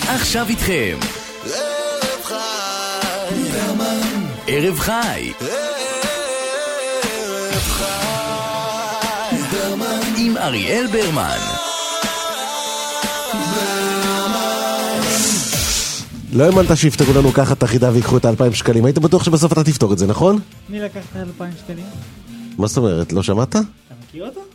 עכשיו איתכם ערב חי, ערב חי עם אריאל ברמן. לא האמנת שיפתרו לנו ככה את החידה ויקחו את 2,000 שקלים. היית בטוח שבסוף אתה תפתור את זה, נכון? מי לקח את 2,000 שקלים? מה זאת אומרת? לא שמעת? אתה מכיר אותו?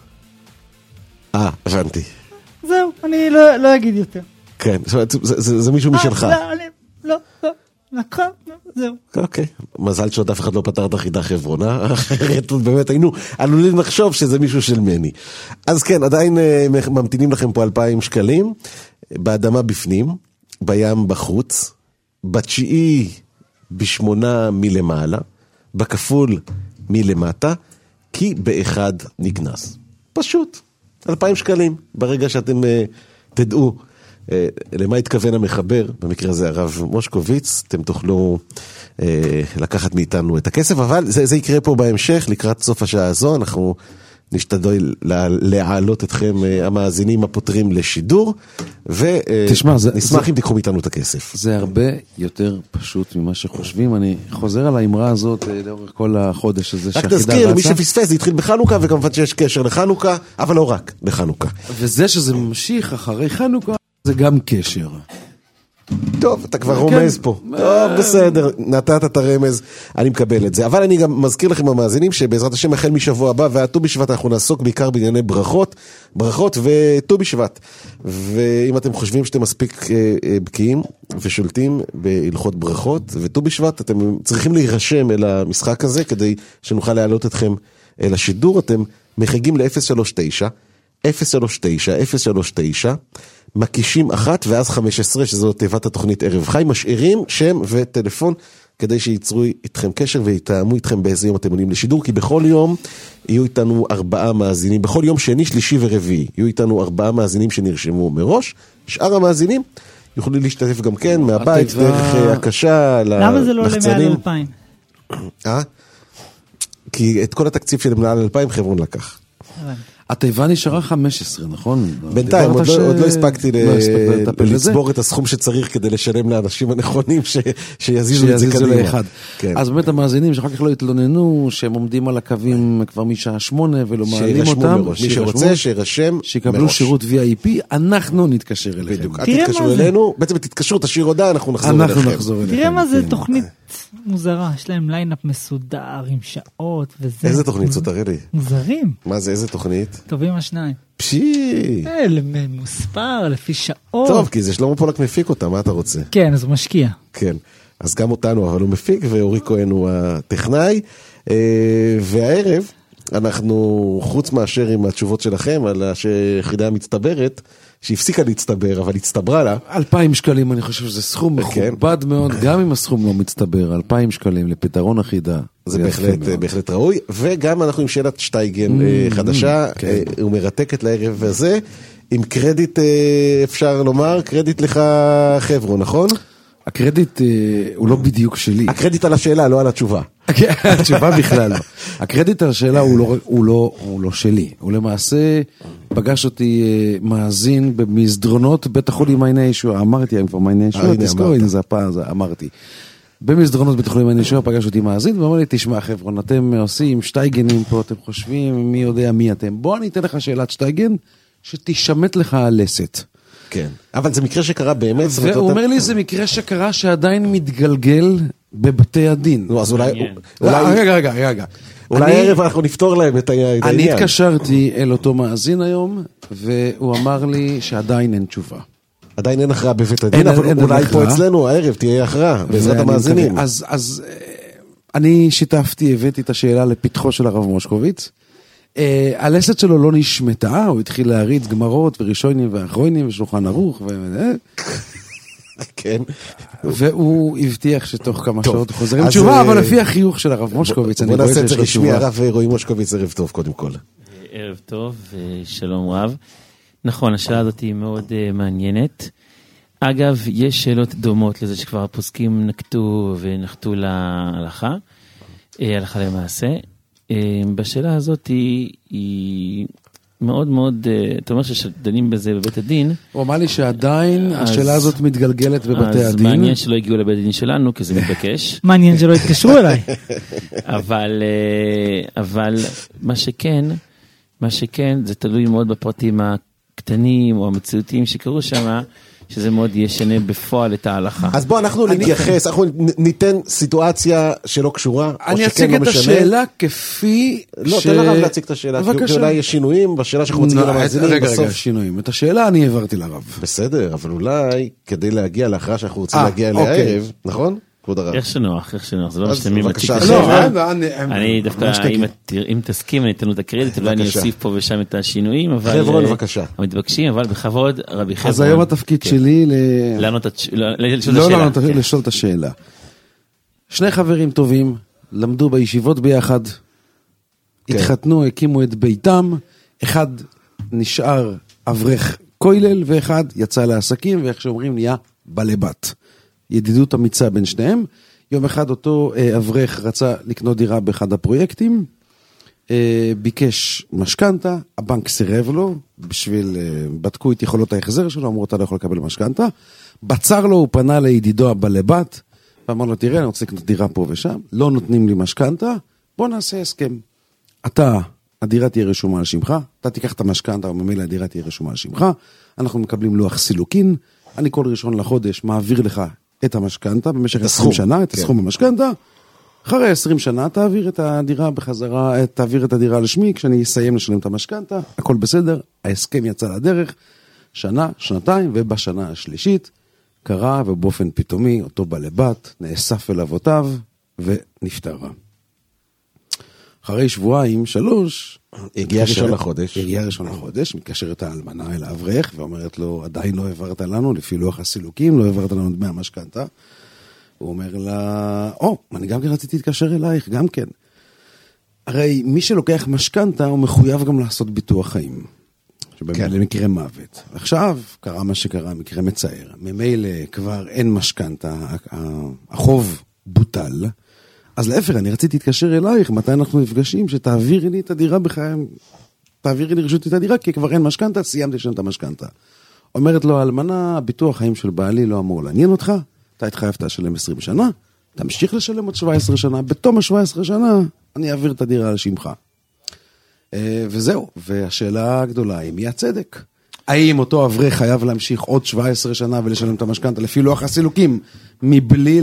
הבנתי. זהו, אני לא אגיד יותר. כן, זה מישהו משלך. לא, לקחה, זהו. אוקיי, מזל שעוד אף אחד לא פתר את החידה חברונה, אחרת באמת היינו עלולים לחשוב שזה מישהו של מני. אז כן, עדיין ממתינים לכם פה 2,000 שקלים, באדמה בפנים, בים בחוץ, בתשיעי בשמונה מלמעלה, בכפול מלמטה, כי באחד נגנס. פשוט, 2,000 שקלים, ברגע שאתם תדעו למה התכוון המחבר, במקרה הזה הרב מושקוביץ, אתם תוכלו לקחת מאיתנו את הכסף, אבל זה יקרה פה בהמשך, לקראת סוף השעה הזו, אנחנו נשתדל להעלות אתכם המאזינים הפותרים לשידור, ונשמח אם תיקחו מאיתנו את הכסף. זה הרבה יותר פשוט ממה שחושבים, אני חוזר על האמרה הזאת לאורך כל החודש הזה. רק תזכיר, מי שפספס, זה התחיל בחנוכה, וכמובן שיש קשר לחנוכה, אבל לא רק לחנוכה. וזה שזה ממשיך אחרי חנוכה, זה גם קשר. טוב, אתה כבר רומז פה. טוב, בסדר, נתת את הרמז, אני מקבל את זה. אבל אני גם מזכיר לכם המאזינים, שבעזרת השם החל משבוע הבא, והט"ו בשבט אנחנו נעסוק בעיקר בענייני ברכות וט"ו בשבט. ואם אתם חושבים שאתם מספיק בקיאים ושולטים בהלכות ברכות וט"ו בשבט, אתם צריכים להירשם אל המשחק הזה, כדי שנוכל להעלות אתכם אל השידור. אתם מחייגים ל-039, 039, 039, מקישים 1 ואז 15, שזו תיבת התוכנית ערב חי, משאירים שם וטלפון, כדי שייצרו איתכם קשר ויתאמו איתכם באיזה יום אתם עולים לשידור, כי בכל יום יהיו איתנו 4 מאזינים, בכל יום שני, שלישי ורביעי, יהיו איתנו 4 מאזינים שנרשמו מראש, שאר המאזינים יוכלו להשתתף גם כן, מהבית, דרך הקשה, למה זה לא למעל 2,000? כי את כל התקציב של מעל 2,000 חברון לקח. התיבה נשארה 15, נכון? בינתיים, עוד לא הספקתי לצבור את הסכום שצריך כדי לשלם לאנשים הנכונים שיזיזו את זה קדימה. אז באמת המאזינים שאחר כך לא התלוננו, שהם עומדים על הקווים כבר משעה 8 ולא מעלים אותם. מי שרוצה שירשם מראש. שיקבלו שירות VIP, אנחנו נתקשר אליכם. בדיוק, תתקשרו אלינו, בעצם תתקשרו, תשאיר הודעה, אנחנו נחזור אליכם. תראה מה זה תוכנית מוזרה, יש להם ליינאפ מסודר עם שעות וזה. איזה תוכנית זאת, תראה לי? מוזרים. מה זה, איזה תוכנית? טובים השניים. פשי. מוספר, לפי שעות. טוב, כי זה שלמה פולק מפיק אותה, מה אתה רוצה? כן, אז הוא משקיע. כן, אז גם אותנו, אבל הוא מפיק, ואורי כהן הוא הטכנאי. והערב, אנחנו, חוץ מאשר עם התשובות שלכם, על היחידה המצטברת, שהפסיקה להצטבר, אבל הצטברה לה. 2,000 שקלים, אני חושב שזה סכום מכובד מאוד, גם אם הסכום לא מצטבר, 2,000 שקלים לפתרון אחידה. זה בהחלט ראוי, וגם אנחנו עם שאלת שטייגן חדשה, ומרתקת לערב הזה, עם קרדיט, אפשר לומר, קרדיט לך חברו, נכון? הקרדיט הוא לא בדיוק שלי. הקרדיט על השאלה, לא על התשובה. התשובה בכלל לא. הקרדיט על השאלה הוא לא שלי. הוא למעשה פגש אותי מאזין במסדרונות בית החולים מעייני הישועה. אמרתי היום כבר מעייני הישועה, תזכור, הנה זה הפעם, אמרתי. במסדרונות בית החולים מעייני הישועה פגש אותי מאזין, ואמר לי, תשמע חבר'ה, אתם עושים שטייגנים פה, אתם חושבים, מי יודע מי אתם. בוא אני אתן לך שאלת שטייגן, שתשמט לך הלסת. כן, אבל זה מקרה שקרה באמת. והוא אומר לי, זה מקרה שקרה שעדיין מתגלגל בבתי הדין. אז אולי... רגע. אולי הערב אנחנו נפתור להם את העניין. אני התקשרתי אל אותו מאזין היום, והוא אמר לי שעדיין אין תשובה. עדיין אין הכרעה בבית הדין, אבל אולי פה אצלנו הערב תהיה הכרעה, בעזרת המאזינים. אז אני שיתפתי, הבאתי את השאלה לפתחו של הרב מושקוביץ, הלסת שלו לא נשמטה, הוא התחיל להריץ גמרות וראשונים ואחרונים ושולחן ערוך כן. והוא הבטיח שתוך כמה שעות חוזרים תשובה, אבל לפי החיוך של הרב מושקוביץ בוא נעשה את זה רשמי, הרב רועי מושקוביץ, ערב טוב קודם כל. ערב טוב ושלום רב. נכון, השאלה הזאת היא מאוד מעניינת. אגב, יש שאלות דומות לזה שכבר הפוסקים נקטו ונחתו להלכה, הלכה למעשה. בשאלה הזאת היא מאוד מאוד, אתה אומר שדנים בזה בבית הדין. הוא אמר לי שעדיין השאלה הזאת מתגלגלת בבתי הדין. אז מעניין שלא הגיעו לבית הדין שלנו, כי זה מתבקש. מעניין שלא התקשרו אליי. אבל מה שכן, זה תלוי מאוד בפרטים הקטנים או המציאותיים שקרו שם, שזה מאוד ישנה בפועל את ההלכה. אז בוא אנחנו נתייחס, אנחנו ניתן סיטואציה שלא קשורה, אני אציג את השאלה כפי לא, תן לרב להציג את השאלה, כי אולי יש שינויים בשאלה שאנחנו מציגים למאזינים. רגע, שינויים. את השאלה אני העברתי לרב. בסדר, אבל אולי כדי להגיע לאחרה שאנחנו רוצים להגיע אליה הערב, נכון? כבוד הרב. איך שנוח, זה לא משתמים להציג את בבקשה. השאלה. אני דווקא, אם תסכים, אני אתן לו את הקרדיט, אולי אני אוסיף פה ושם את השינויים, חבר'ה, בבקשה. המתבקשים, אבל בכבוד, רבי חבר'ה. אז היום התפקיד שלי לשאול את השאלה. שני חברים טובים, למדו בישיבות ביחד, התחתנו, הקימו את ביתם, אחד נשאר אברך כולל, ואחד יצא לעסקים, ואיך שאומרים נהיה בעלי בת. ידידות אמיצה בין שניהם. יום אחד אותו אברך רצה לקנות דירה באחד הפרויקטים, ביקש משכנתה, הבנק סירב לו, בדקו את יכולות ההחזר שלו, אמרו אתה לא יכול לקבל משכנתה, בצר לו הוא פנה לידידו הבעלי בת, ואמר לו תראה אני רוצה לקנות דירה פה ושם, לא נותנים לי משכנתה, בוא נעשה הסכם. הדירה תהיה רשומה על שמך, אתה תיקח את המשכנתה, וממילא הדירה תהיה רשומה על שמך, אנחנו מקבלים לוח סילוקין, אני כל ראשון לחודש מעביר לך את המשכנתה, במשך 20 שנה, את הסכום המשכנתה, אחרי 20 שנה תעביר את הדירה בחזרה, תעביר את הדירה לשמי, כשאני אסיים לשלם את המשכנתה, הכל בסדר, ההסכם יצא לדרך, שנה, שנתיים, ובשנה השלישית, קרה ובאופן פתאומי, אותו בעלי בת, נאסף אל אבותיו, ונפטרה. אחרי שבועיים, 3, הגיע ראשון לחודש, מתקשרת האלמנה אל האברך, ואומרת לו, עדיין לא העברת לנו, לפי לוח הסילוקים, לא העברת לנו דמי המשכנתה. הוא אומר לה, אני גם כן רציתי להתקשר אלייך, גם כן. הרי מי שלוקח משכנתה, הוא מחויב גם לעשות ביטוח חיים. שבאמת למקרה מוות. עכשיו, קרה מה שקרה, מקרה מצער. ממילא כבר אין משכנתה, החוב בוטל, אז להפך, אני רציתי להתקשר אלייך, מתי אנחנו נפגשים, שתעבירי לי את הדירה בחיים, תעבירי לי רשות את הדירה, כי כבר אין משכנתה, סיימתי לשלם את המשכנתה. אומרת לו, אלמנה, ביטוח חיים של בעלי לא אמור לעניין אותך, אתה התחייבת לשלם 20 שנה, תמשיך לשלם עוד 17 שנה, בתום ה-17 שנה, אני אעביר את הדירה על שמך. וזהו, והשאלה הגדולה היא, מי הצדק? האם אותו אברך חייב להמשיך עוד 17 שנה ולשלם את המשכנתה לפי לוח הסילוקים, מבלי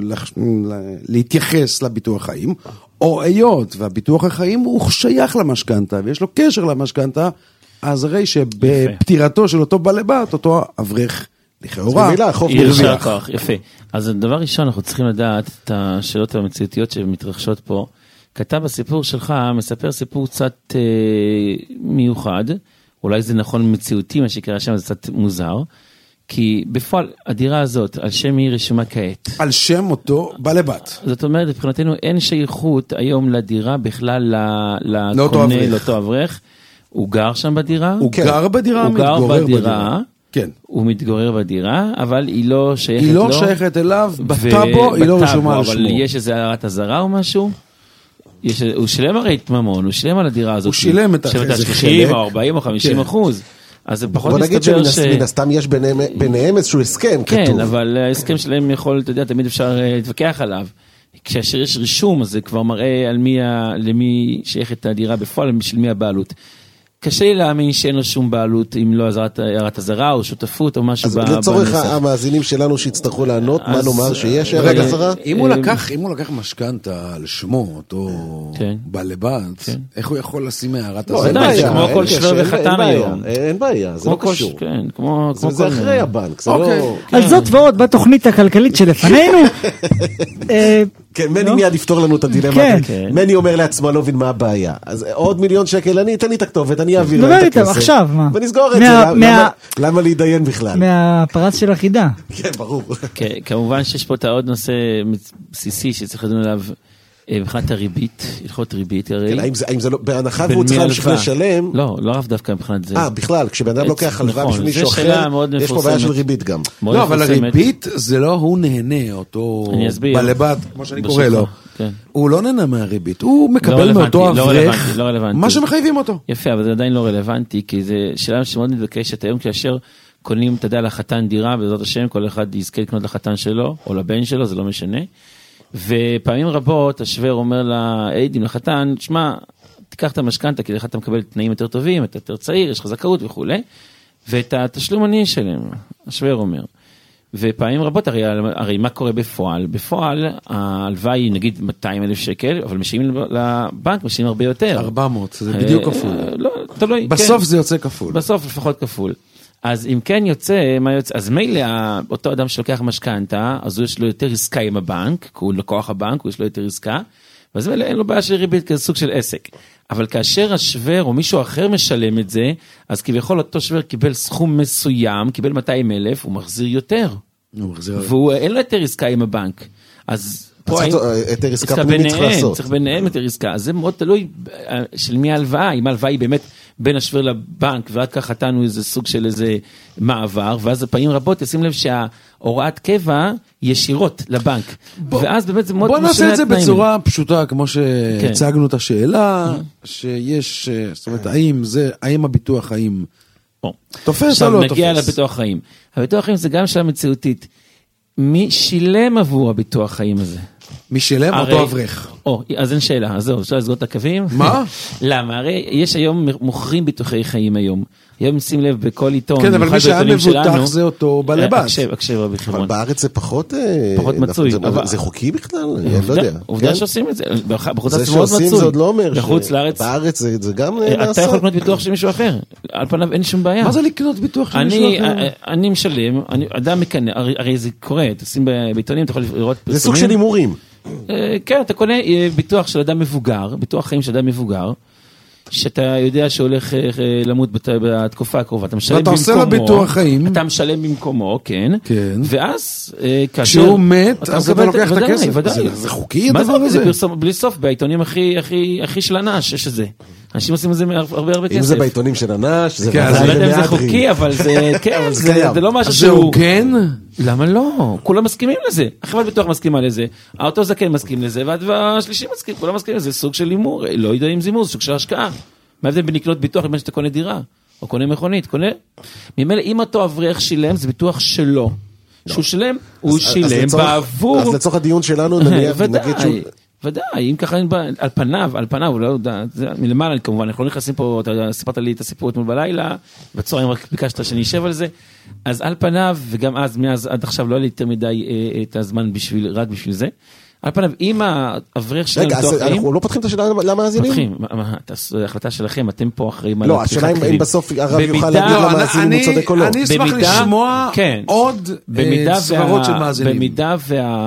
להתייחס לביטוח חיים, או היות והביטוח החיים הוא שייך למשכנתה, ויש לו קשר למשכנתה, אז הרי שבפטירתו של אותו בעלי בת, אותו אברך לכאורה, יפה. אז הדבר ראשון, אנחנו צריכים לדעת את השאלות המציאותיות שמתרחשות פה. כתב בסיפור שלך, מספר סיפור קצת מיוחד, אולי זה נכון מציאותי, מה שקרה שם זה קצת מוזר, כי בפועל הדירה הזאת, על שם היא רשומה כעת. על שם אותו בעלי בת. זאת אומרת, מבחינתנו אין שייכות היום לדירה בכלל לקונה, לאותו אברך. הוא גר שם בדירה. הוא גר בדירה, הוא גר בדירה. כן. הוא מתגורר בדירה, אבל היא לא שייכת לו. היא לא שייכת אליו, בטאבו היא לא רשומה על שמו. אבל יש איזה הערת אזהרה או משהו? הוא שילם הרי את ממון, הוא שילם על הדירה הזאת. הוא שילם את ה-30 או 40 או 50%. אז זה פחות מסתבר מן הסתם יש ביניהם איזשהו הסכם כתוב. כן, אבל ההסכם שלהם יכול, אתה יודע, תמיד אפשר להתווכח עליו. כאשר יש רישום, אז זה כבר מראה על למי שייך את הדירה בפועל, של מי הבעלות. קשה לי להאמין שאין לו שום בעלות, אם לא הערת אזהרה או שותפות או משהו. אז לצורך המאזינים שלנו שיצטרכו לענות, מה נאמר שיש הערת אזהרה? אם הוא לקח משכנתה על שמו, אותו בעלי בת, איך הוא יכול לשים הערת אזהרה? זה כמו כל שבר וחתן היום. אין בעיה, זה לא קשור. זה אחרי הבנק. על זאת ועוד, בתוכנית הכלכלית שלפנינו, כן, מני מיד יפתור לנו את הדילמה. מני אומר לעצמו, לא מבין מה הבעיה. אז עוד מיליון שקל, אני אתן לי את הכתובת, אני אעביר לה את הכסף. עכשיו, מה? ונסגור את זה. למה להידיין בכלל? מהפרץ של החידה. כן, ברור. כמובן שיש פה עוד נושא בסיסי שצריך לדון עליו. מבחינת הריבית, הלכות ריבית הרי. האם זה לא, בהנחה והוא צריך להמשיך לשלם? לא, לא רב דווקא מבחינת זה. בכלל, כשבן אדם לוקח הלוואה בשביל מישהו אחר, יש פה בעיה של ריבית גם. לא, אבל הריבית זה לא הוא נהנה, אותו בלבד, כמו שאני קורא לו. הוא לא נהנה מהריבית, הוא מקבל מאותו אברך, מה שמחייבים אותו. יפה, אבל זה עדיין לא רלוונטי, כי זה שאלה שמאוד מתבקשת היום, כאשר קונים, אתה יודע, לחתן דירה, בעזרת השם, כל אחד יזכה לקנות לחתן שלו, או לבן שלו, זה לא משנה. ופעמים רבות, השוור אומר לעדים, לחתן, שמע, תיקח את המשכנתה, כי לך אתה מקבל תנאים יותר טובים, אתה יותר צעיר, יש לך זכאות וכו'. ואת התשלום אני אשלם, השוור אומר. ופעמים רבות, הרי מה קורה בפועל? בפועל, ההלוואה היא נגיד 200,000 שקל, אבל משאים לבנק, משאים הרבה יותר. 400, זה בדיוק כפול. לא, תלוי. בסוף זה יוצא כפול. בסוף לפחות כפול. אז אם כן יוצא, מה יוצא? אז מילא אותו אדם שלוקח משכנתה, אז הוא יש לו יותר עסקה עם הבנק, כי הוא לקוח הבנק, הוא יש לו יותר עסקה, ואז מילא אין לו בעיה של ריבית כזה סוג של עסק. אבל כאשר השוור או מישהו אחר משלם את זה, אז כביכול אותו שוור קיבל סכום מסוים, קיבל 200,000, הוא מחזיר יותר. והוא אין לו יותר עסקה עם הבנק. אז פה יותר עסקה פנימית צריך לעשות. צריך ביניהם יותר עסקה. אז זה מאוד תלוי של מי ההלוואה, אם ההלוואה היא באמת בין השוור לבנק, ועד כך חתנו איזה סוג של איזה מעבר, ואז הפעמים רבות ישים לב שההוראת קבע ישירות לבנק. ואז באמת זה מאוד בוא נעשה את זה בצורה פשוטה, כמו שהצגנו את השאלה, שיש, זאת אומרת, האם הביטוח חיים תופס או לא תופס? נגיע לביטוח חיים. הביטוח חיים זה גם שאלה מציאותית. מי שילם עבור הביטוח חיים הזה? מי שילם אותו אברך. אז אין שאלה, אז זהו, אפשר לסגור את הקווים? מה? למה? הרי יש היום, מוכרים ביטוחי חיים היום. היום שים לב בכל עיתון. כן, אבל מי שהיה מבוטח זה אותו בלבד. הקשב רבי חימון. אבל בארץ זה פחות מצוי. זה חוקי בכלל? אני לא יודע. עובדה שעושים את זה. בחוץ זה לארץ מאוד שעושים מצוי. זה עוד לא אומר. בחוץ לארץ. בארץ זה גם נעשה. אתה יכול לקנות ביטוח של מישהו אחר. על פניו אין שום בעיה. מה זה לקנות ביטוח של מישהו אחר? אני משלם, אדם מקנה, הרי זה קורה, תשים בעיתונים, אתה יכול לראות פרסומים. זה סוג של הימורים. כן, אתה קונה ביטוח של אדם מבוגר, ביטוח חיים של אדם מבוגר, שאתה יודע שהולך למות בתקופה הקרובה, אתה משלם במקומו. ואתה עושה לביטוח חיים. אתה משלם במקומו, כן. ואז, כשהוא מת, אז אתה לוקח את הכסף. זה חוקי הדבר הזה? מה זה? בלי סוף, בעיתונים הכי של אנש, יש את זה. אנשים עושים את זה הרבה כסף. אם זה בעיתונים של אנש, זה לא יודע אם זה חוקי, אבל זה לא משהו שהוא... זהו, כן? למה לא? כולם מסכימים לזה. החברת ביטוח מסכימה לזה, האוטו זקן מסכים לזה, והשלישי מסכים, כולם מסכימים לזה, סוג של הימור, לא יודע אם זה הימור, סוג של השקעה. מה ההבדל בין לקנות ביטוח לבין שאתה קונה דירה, או קונה מכונית, קונה... ממילא, אם אותו אברך שילם, זה ביטוח שלו. שהוא שילם, הוא שילם בעבור... אז לצורך הדיון שלנו, נגיד שהוא... ודאי, אם ככה, על פניו, הוא לא יודע, מלמעלה כמובן, אנחנו לא נכנסים פה, אתה סיפרת לי את הסיפור אתמול בלילה, בצהריים רק ביקשת שאני אשב על זה, אז על פניו, וגם אז, מאז עד עכשיו לא היה לי יותר מדי את הזמן רק בשביל זה, על פניו, אם האברך שלנו... רגע, אנחנו לא פותחים את השאלה למאזינים? פותחים, ההחלטה שלכם, אתם פה אחראים על... לא, השאלה אם בסוף הרב יוכל להגיד למאזינים הוא צודק או לא. אני אשמח לשמוע עוד סברות של מאזינים. במידה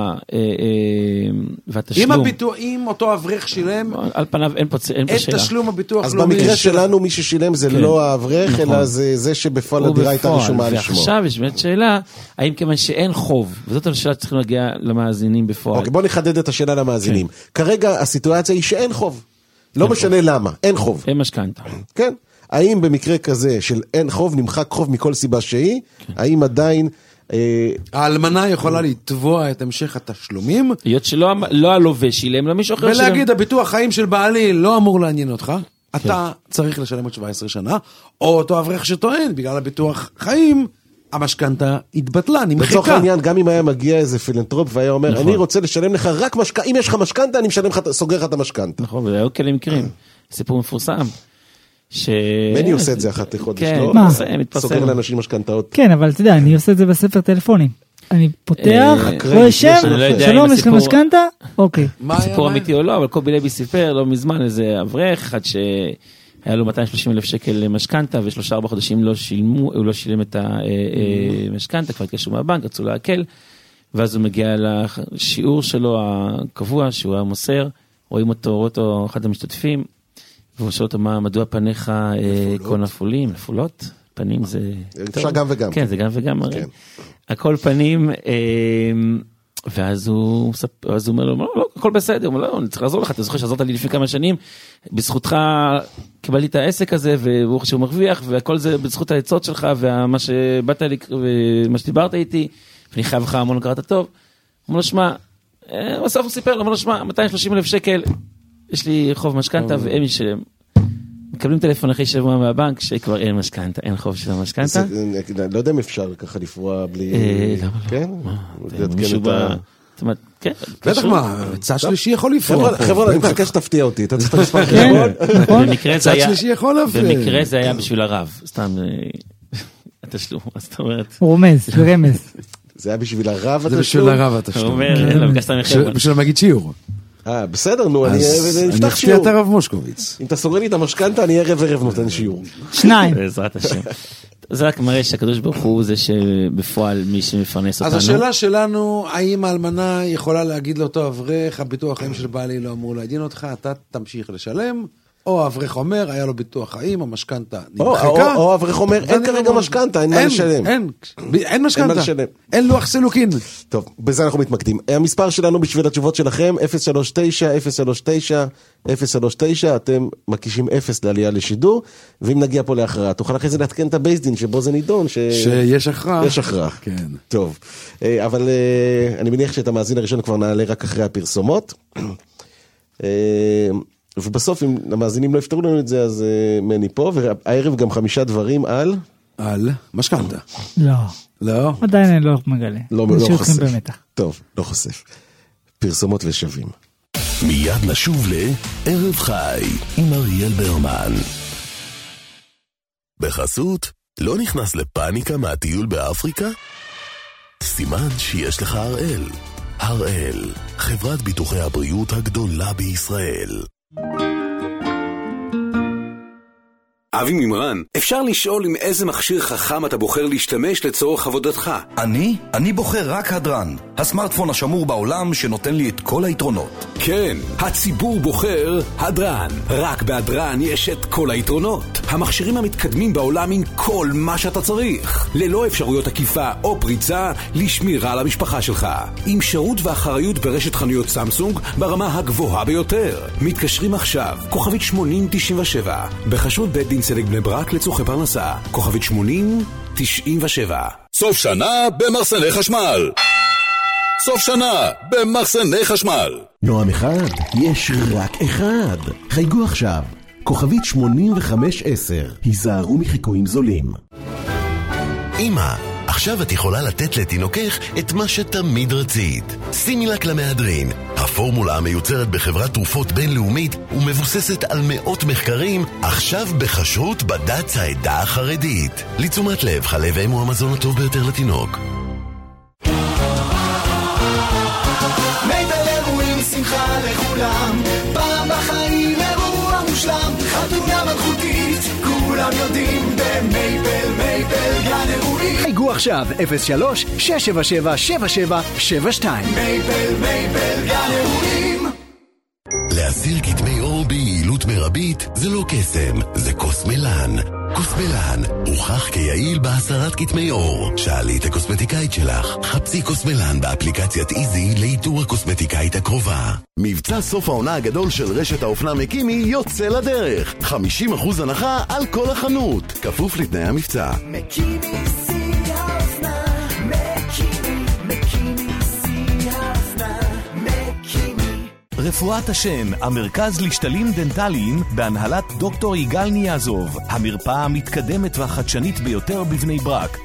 והתשלום... אם אותו אברך שילם... על פניו אין פה שאלה. את תשלום הביטוח... אז במקרה שלנו מי ששילם זה לא האברך, אלא זה שבפועל הדירה הייתה רשומה לשמו. ועכשיו יש באמת שאלה, האם כיוון שאין חוב, וזאת השאלה שצריכים להגיע למאזינים בפועל. אוקיי, בוא נחדד את השאלה למאזינים. כרגע הסיטואציה היא שאין חוב. לא משנה למה, אין חוב. אין משכנתה. כן. האם במקרה כזה של אין חוב, נמחק חוב מכל סיבה שהיא, האם עדיין... האלמנה יכולה לתבוע את המשך התשלומים. היות שלא הלווה שילם למישהו אחר שילם. ולהגיד, הביטוח חיים של בעלי לא אמור לעניין אותך. אתה צריך לשלם עוד 17 שנה, או אותו אברך שטוען, בגלל הביטוח חיים, המשכנתה התבטלה, נמחקה. בצורך העניין, גם אם היה מגיע איזה פילנטרופ, והיה אומר, אני רוצה לשלם לך רק משכנתה, אם יש לך משכנתה, אני סוגר לך את המשכנתה. נכון, וזה היו כאלה מקרים. סיפור מפורסם. מני עושה את זה אחת לחודש, לא? סוגר לאנשים משכנתאות. כן, אבל אתה יודע, אני עושה את זה בספר טלפונים. אני פותח, רואה שם, שלום, יש לך משכנתה? אוקיי. סיפור אמיתי או לא, אבל קובי לוי סיפר לא מזמן איזה אברך, אחד שהיה לו 230,000 שקל משכנתה, ו3-4 חודשים הוא לא שילם את המשכנתה, כבר התקשרו מהבנק, רצו להקל, ואז הוא מגיע לשיעור שלו הקבוע, שהוא היה מוסר, רואים אותו אחד המשתתפים, והוא שואל אותו, מדוע פניך כה נפולים? נפולות? פנים זה... אפשר גם וגם. כן, זה גם וגם. הכל פנים, ואז הוא אומר לו, לא, הכל בסדר, הוא אומר, לא, אני צריך לעזור לך, אתה זוכר שעזרת לי לפני כמה שנים, בזכותך קיבלתי את העסק הזה, והוא שהוא מרוויח, והכל זה בזכות העצות שלך, ומה שבאת לי, ומה שדיברת איתי, ואני חייב לך המון קראת טוב, הוא אומר לו, שמע, בסוף הוא סיפר, הוא אומר לו, שמע, 230,000 שקל, יש לי חוב משכנתה, והם ישלם. מקבלים טלפון אחרי שבוע מהבנק, שכבר אין משכנתה, אין חוב של המשכנתה. לא יודע אם אפשר ככה לפרוע בלי... למה לא? כן? מישהו בא... זאת אומרת, כן. בטח מה, צד שלישי יכול לפרוע. חבר'ה, אני מחכה שתפתיע אותי, אתה צריך את המספר כן, נכון. צד שלישי יכול להפריע. במקרה זה היה בשביל הרב, סתם התשלום, זאת אומרת. הוא רומז, רמז. זה היה בשביל הרב התשלום? זה בשביל הרב הוא התשלום. אומר, לא, בגלל סתם יחד. בשביל המגיד שיעור. בסדר, נו, אני אפתח שיעור. את הרב מושקוביץ. אם אתה סוגר לי את המשכנתה, אני ערב נותן שיעור. 2. בעזרת השם. זה רק מראה שהקדוש ברוך הוא זה שבפועל מי שמפרנס אותנו. אז השאלה שלנו, האם האלמנה יכולה להגיד לאותו אברך, הביטוח חיים של בעלי לא אמור להדין אותך, אתה תמשיך לשלם, או האברך אומר, היה לו ביטוח חיים, המשכנתה נמחקה. או האברך אומר, אין כרגע משכנתה, אין מה לשלם. אין משכנתה, אין לוח סילוקין. טוב, בזה אנחנו מתמקדים. המספר שלנו בשביל התשובות שלכם, 039, אתם מקישים 0 לעלייה לשידור, ואם נגיע פה להכרעה, תוכל אחרי זה להתקן את הבייסדין, שבו זה נידון, שיש הכרעה. יש הכרעה. כן. טוב, אבל אני מניח שאת המאזין הראשון כבר נעלה רק אחרי הפרסומות. ובסוף, אם המאזינים לא יפתרו לנו את זה, אז מני פה, והערב גם 5 דברים על משכנתה. לא. לא? עדיין אני לא מגלה. לא חושף. טוב, לא חושף. פרסומות ושווים. מיד נשוב לערב חי עם אריאל ברמן. בחסות, לא נכנס לפאניקה מהטיול באפריקה? סימן שיש לך הראל. הראל, חברת ביטוחי הבריאות הגדולה בישראל. אבי מימרן, אפשר לשאול עם איזה מכשיר חכם אתה בוחר להשתמש לצורך עבודתך? אני בוחר רק הדרן, הסמארטפון השמור בעולם שנותן לי את כל היתרונות. כן, הציבור בוחר הדרן. רק בהדרן יש את כל היתרונות. המכשירים המתקדמים בעולם עם כל מה שאתה צריך. ללא אפשרויות עקיפה או פריצה לשמירה על המשפחה שלך. עם שירות ואחריות ברשת חנויות סמסונג ברמה הגבוהה ביותר. מתקשרים עכשיו, כוכבית 8097, בחשבות בית דין צדק בני ברק לצורכי פרנסה, כוכבית 8097. סוף שנה במחסני חשמל. סוף שנה במחסני חשמל. נועם אחד, יש רק אחד. חייגו עכשיו, כוכבית 8510. היזהרו מחיקויים זולים. אמא, עכשיו את יכולה לתת לתינוקך את מה שתמיד רצית. סימילק למהדרין. הפורמולה המיוצרת בחברת תרופות בינלאומית ומבוססת על מאות מחקרים, עכשיו בחשרות בד"ץ העדה החרדית. לתשומת לב, חלב אם הוא המזון הטוב ביותר לתינוק. מייבל אירועים, שמחה לכולם, פעם בחיים אירוע מושלם, חתונה מלכותית, כולם יודעים במייבל, מייבל גן אירועים. חייגו עכשיו 03-677-7772. מייבל גן אירועים. להסיר כתמי עור ביעילות מרבית זה לא קסם, זה קוסמלן. קוסמלן הוכח כיעיל בהסרת כתמי עור. שאלי את הקוסמטיקאית שלך, חפשי קוסמלן באפליקציית איזי לאיתור הקוסמטיקאית הקרובה. מבצע סוף העונה הגדול של רשת האופנה מקימי יוצא לדרך. 50% הנחה על כל החנות, כפוף לתנאי המבצע. מקימי שיא האופנה, מקימי שיא האופנה, מקימי. רפואת השן, המרכז לשתלים דנטליים בהנהלת דוקטור יגאל ניאזוב, המרפאה המתקדמת והחדשנית ביותר בבני ברק,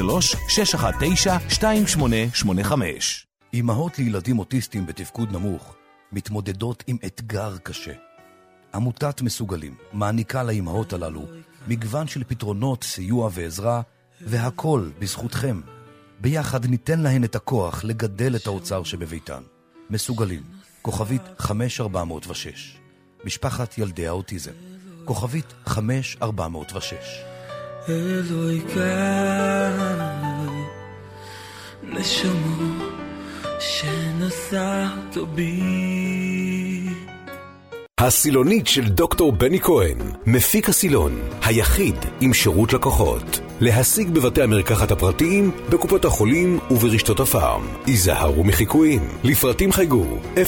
03-619-2885. אמהות לילדים אוטיסטים בתפקוד נמוך מתמודדות עם אתגר קשה. עמותת מסוגלים מעניקה לאמהות הללו מגוון של פתרונות, סיוע ועזרה, והכל בזכותכם. ביחד ניתן להן את הכוח לגדל את האוצר שבביתן. מסוגלים, כוכבית 5406. משפחת ילדי האוטיזם, כוכבית 5406. אלוהי כאן, נשמו שנשאת בי. הסילונית של דוקטור בני כהן, מפיק הסילון, היחיד עם שירות לקוחות. להשיג בבתי המרקחת הפרטיים, בקופות החולים וברשתות הפארם. היזהרו מחיקויים. לפרטים חייגו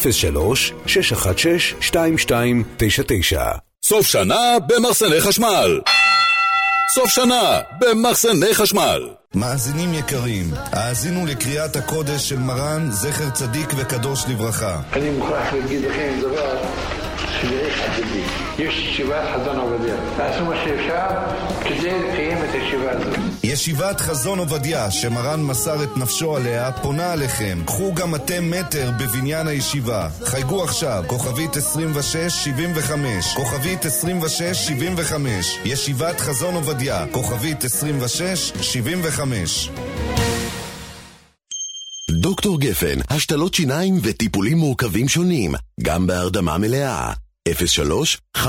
03-616-2299. סוף שנה במחסני חשמל. סוף שנה במחסני חשמל. מאזינים יקרים, האזינו לקריאת הקודש של מרן זכר צדיק וקדוש לברכה. אני מוכרח להגיד לכם דבר שדרך עתידי. יש ישיבת חזון עובדיה. תעשו מה שאפשר כדי לקיים את הישיבה הזאת. ישיבת חזון עובדיה, שמרן מסר את נפשו עליה, פונה עליכם. קחו גם אתם מטר בבניין הישיבה. חייגו עכשיו, כוכבית 2675, כוכבית 2675. ישיבת חזון עובדיה, כוכבית 2675. דוקטור גפן, השתלות שיניים וטיפולים מורכבים שונים, גם בהרדמה מלאה. 03-570-7575.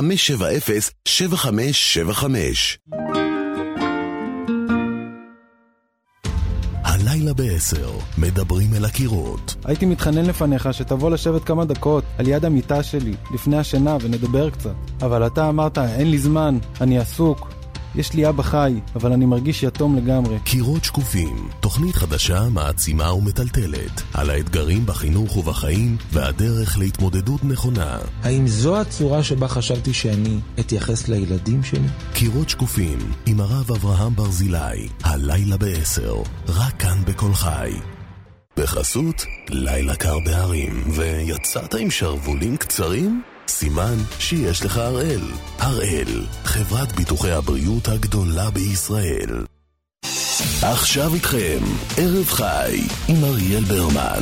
הלילה ב-10 מדברים אל הקירות. הייתי מתחנן לפניך שתבוא לשבת כמה דקות על יד המיטה שלי לפני השינה ונדבר קצת, אבל אתה אמרת אין לי זמן, אני עסוק. יש לי אבא חי, אבל אני מרגיש יתום לגמרי. קירות שקופים, תוכנית חדשה מעצימה ומטלטלת על האתגרים בחינוך ובחיים והדרך להתמודדות נכונה. האם זו הצורה שבה חשבתי שאני אתייחס לילדים שלי? קירות שקופים עם הרב אברהם ברזילי, הלילה ב-10, רק כאן בכל חי. בחסות, לילה קר בהרים, ויצאת עם שרבולים קצרים? סימן שיש לך הראל. הראל, חברת ביטוחי הבריאות הגדולה בישראל. עכשיו איתכם, ערב חי עם אריאל ברמן.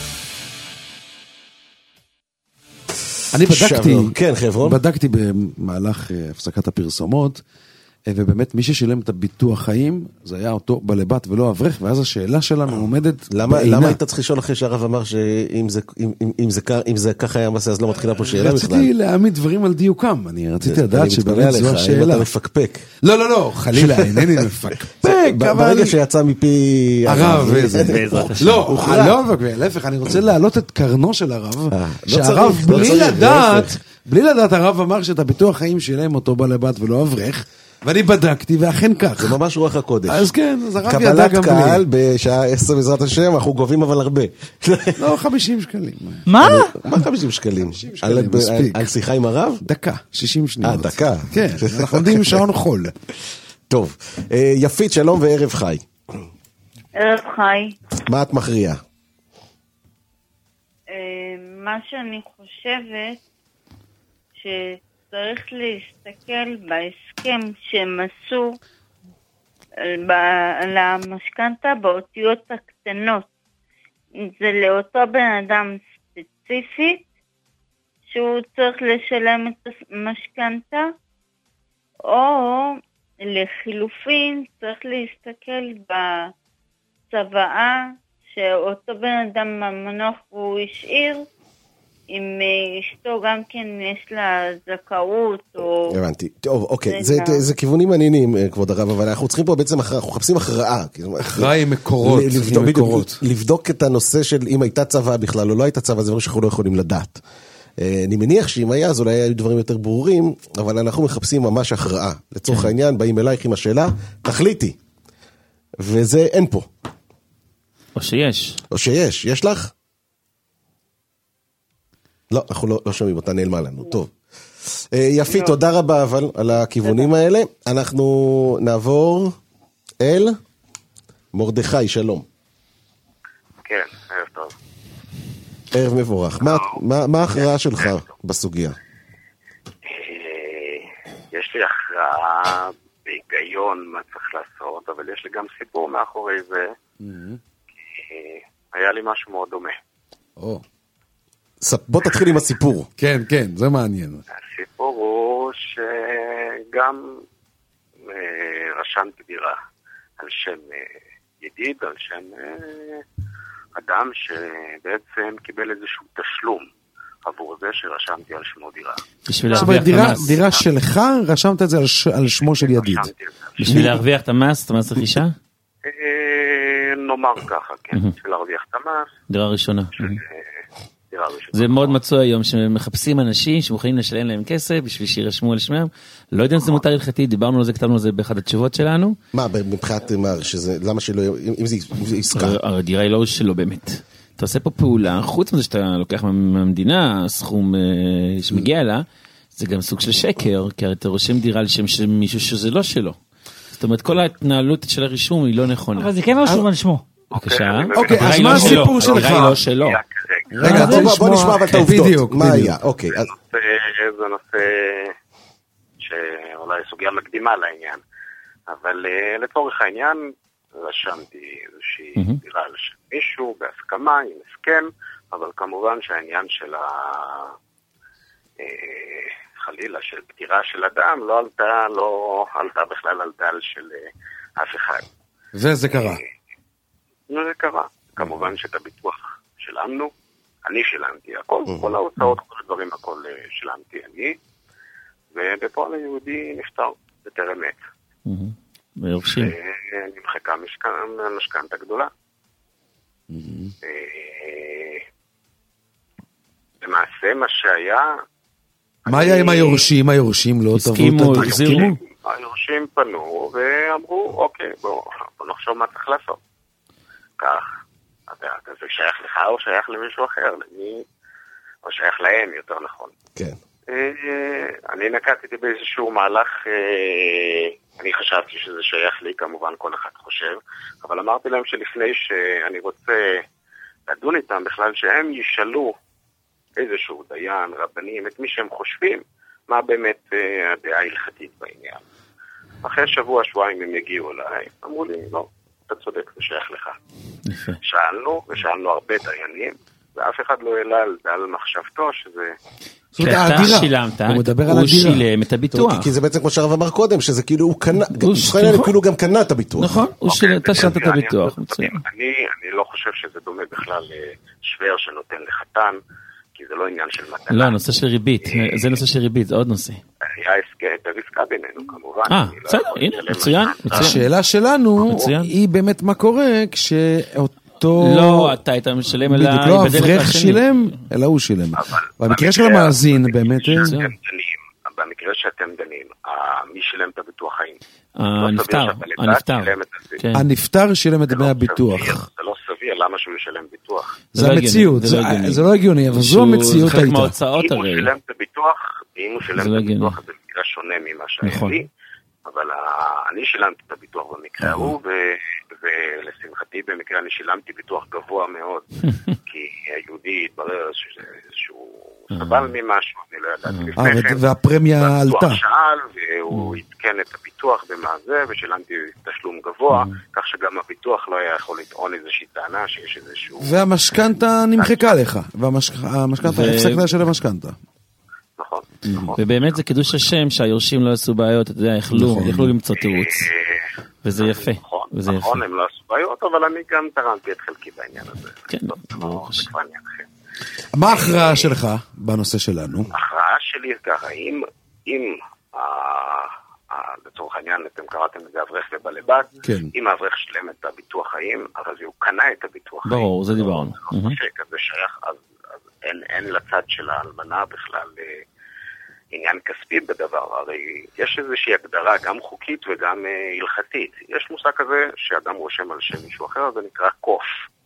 אני בדקתי, כן, חברון. בדקתי במהלך הפסקת הפרסומות, ובאמת מי ששילם את הביטוח חיים, זה היה אותו בלבת ולא אברך, ואז השאלה שלנו עומדת בעינה. למה היית צריך לשאול אחרי שהרב אמר שאם זה ככה היה מסע, אז לא מתחילה פה שאלה בכלל? רציתי להעמיד דברים על דיוקם, אני רציתי לדעת שבאמת זו השאלה. אם אתה מפקפק. לא, חלילה, אינני מפקפק. ברגע שיצא מפי הרב, לא, להפך, אני רוצה להעלות את קרנו של הרב, שהרב בלי לדעת הרב אמר שאת הביטוח חיים שילם אותו בלבת ולא אברך, ואני בדקתי, ואכן כך. זה ממש רוח הקודש. אז כן, אז הרב ידע גם בלי. קבלת קהל בשעה 10 בעזרת השם, אנחנו גובים אבל הרבה. לא, 50 שקלים. מה? מה 50 שקלים? על שיחה עם הרב? דקה, 60 שניות. דקה. כן, אנחנו עומדים שעון חול. טוב, יפית, שלום וערב חי. ערב חי. מה את מכריעה? מה שאני חושבת, שצריך להסתכל בהסכם שהם עשו על המשכנתה באותיות הקטנות. זה לאותו בן אדם ספציפית שהוא צריך לשלם את המשכנתה, או לחילופין צריך להסתכל בצוואה שאותו בן אדם המנוח הוא השאיר, אם אשתו גם כן יש לה זכאות או... הבנתי, טוב, אוקיי, זה כיוונים מעניינים, כבוד הרב, אבל אנחנו צריכים פה בעצם, אנחנו מחפשים הכרעה. הכרעה עם מקורות. לבדוק את הנושא של אם הייתה צוואה בכלל או לא הייתה צוואה, זה דבר שאנחנו לא יכולים לדעת. אני מניח שאם היה, אז אולי היו דברים יותר ברורים, אבל אנחנו מחפשים ממש הכרעה. לצורך העניין, באים אלייך עם השאלה, תחליטי. וזה אין פה. או שיש. או שיש. יש לך? לא, אנחנו לא שומעים אותה, נעלמה לנו. טוב. יפי, תודה רבה אבל על הכיוונים האלה. אנחנו נעבור אל מרדכי, שלום. כן, ערב טוב. ערב מבורך. מה ההכרעה שלך בסוגיה? יש לי הכרעה בהיגיון מה צריך לעשות, אבל יש לי גם סיפור מאחורי זה. היה לי משהו מאוד דומה. בוא תתחיל עם הסיפור. כן, כן, זה מעניין. הסיפור הוא שגם רשמתי דירה על שם ידיד, על שם אדם שבעצם קיבל איזשהו תשלום עבור זה שרשמתי על שמו דירה. דירה שלך, רשמת את זה על שמו של ידיד. בשביל להרוויח את המס, את המס רכישה? נאמר ככה, כן, בשביל להרוויח את המס. דירה ראשונה. דירה ראשונה. זה מאוד מצוי היום, שמחפשים אנשים שמוכנים לשלם להם כסף, בשביל שירשמו על שמם. לא יודע אם זה מותר הלכתי, דיברנו על זה, כתבנו על זה באחד התשובות שלנו. מה, מבחינת, למה שלא, אם זה עסקה? הדירה היא לא שלו באמת. אתה עושה פה פעולה, חוץ מזה שאתה לוקח מהמדינה סכום שמגיע לה, זה גם סוג של שקר, כי אתה רושם דירה לשם של מישהו שזה לא שלו. זאת אומרת, כל ההתנהלות של הרישום היא לא נכונה. אבל זה כן רשום על שמו. בבקשה. אוקיי, אז מה הסיפור שלך? הדירה היא לא שלו. רגע, בוא נשמע אבל את העובדות. מה היה? אוקיי. זה נושא שאולי סוגיה מקדימה לעניין. אבל לצורך העניין, רשמתי איזושהי דירה לשם מישהו בהסכמה, עם הסכם, אבל כמובן שהעניין של חלילה של פטירה של אדם לא עלתה בכלל על דל של אף אחד. וזה קרה. זה קרה. כמובן שאת הביטוח שלמנו, אני שילמתי הכל, כל ההוצאות, כל הדברים, הכל שילמתי אני, ובפועל היהודי נפטר בטרם מת. ויורשים. ונמחקה משכנתה גדולה. למעשה מה שהיה... מה היה עם היורשים? היורשים לא הסכימו, החזירו? היורשים פנו ואמרו, אוקיי, בוא נחשוב מה צריך לעשות. כך, זה שייך לך או שייך למישהו אחר, או שייך להם, יותר נכון. כן. אני נקטתי באיזשהו מהלך, אני חשבתי שזה שייך לי, כמובן כל אחד חושב, אבל אמרתי להם שלפני שאני רוצה לדון איתם בכלל, שהם ישאלו איזשהו דיין, רבנים, את מי שהם חושבים, מה באמת הדעה ההלכתית בעניין. אחרי שבוע-שבועיים הם יגיעו אליי, אמרו לי, לא, אתה צודק, זה שייך לך. שאלנו הרבה דיינים, ואף אחד לא העלה על מחשבתו שזה... כשאתה שילמת, הוא שילם את הביטוח. כי זה בעצם כמו שהרב אמר קודם, שזה כאילו הוא קנה, הוא כאילו גם קנה את הביטוח. נכון, אתה שילמת את הביטוח. אני לא חושב שזה דומה בכלל לשוור שנותן לחתן, כי זה לא עניין של מתנה. לא, נושא של ריבית, זה נושא של ריבית, זה עוד נושא. היה עסקה בינינו כמובן. בסדר, הנה, מצוין. השאלה שלנו היא באמת מה קורה כשאותו... לא, אתה היית משלם אלא... לא אברך שילם, אלא הוא שילם. במקרה של המאזין באמת... במקרה שאתם דנים, מי שילם את הביטוח חיים? הנפטר שילם את דמי הביטוח. זה לא סביר, למה שהוא ישלם ביטוח? זה המציאות, זה לא הגיוני, אבל זו המציאות הייתה. אם הוא שילם את הביטוח, זה מקרה שונה ממה שהיה לי, אבל אני שילמתי את הביטוח במקרה ההוא, ולשמחתי במקרה אני שילמתי ביטוח גבוה מאוד, כי היהודי התברר שהוא סבל ממשהו, אני לא ידעתי לפני כן. והפרמיה עלתה. הביטוח שאל, והוא התקן את הביטוח במה זה, ושילמתי תשלום גבוה, כך שגם הביטוח לא היה יכול לטעון איזושהי טענה שיש איזשהו... והמשכנתה נמחקה לך, והמשכנתה הפסק לשלם משכנתה. נכון. ובאמת זה קידוש השם שהיורשים לא עשו בעיות, אתה יודע, יכלו למצוא תירוץ. וזה יפה. נכון, הם לא עשו בעיות, אבל אני גם תרמתי את חלקי בעניין הזה. כן. מה ההכרעה שלך בנושא שלנו? ההכרעה שלי ככה, אם לצורך העניין אתם קראתם לזה אברך ובלבד, אם האברך שלם את הביטוח חיים, אבל הוא קנה את הביטוח חיים. ברור, זה דיברנו. זה שייך, אז אין לצד של האלמנה בכלל עניין כספי בדבר, הרי יש איזושהי הגדרה גם חוקית וגם הלכתית. יש מושג כזה שאדם רושם על שם מישהו אחר, זה נקרא קוף.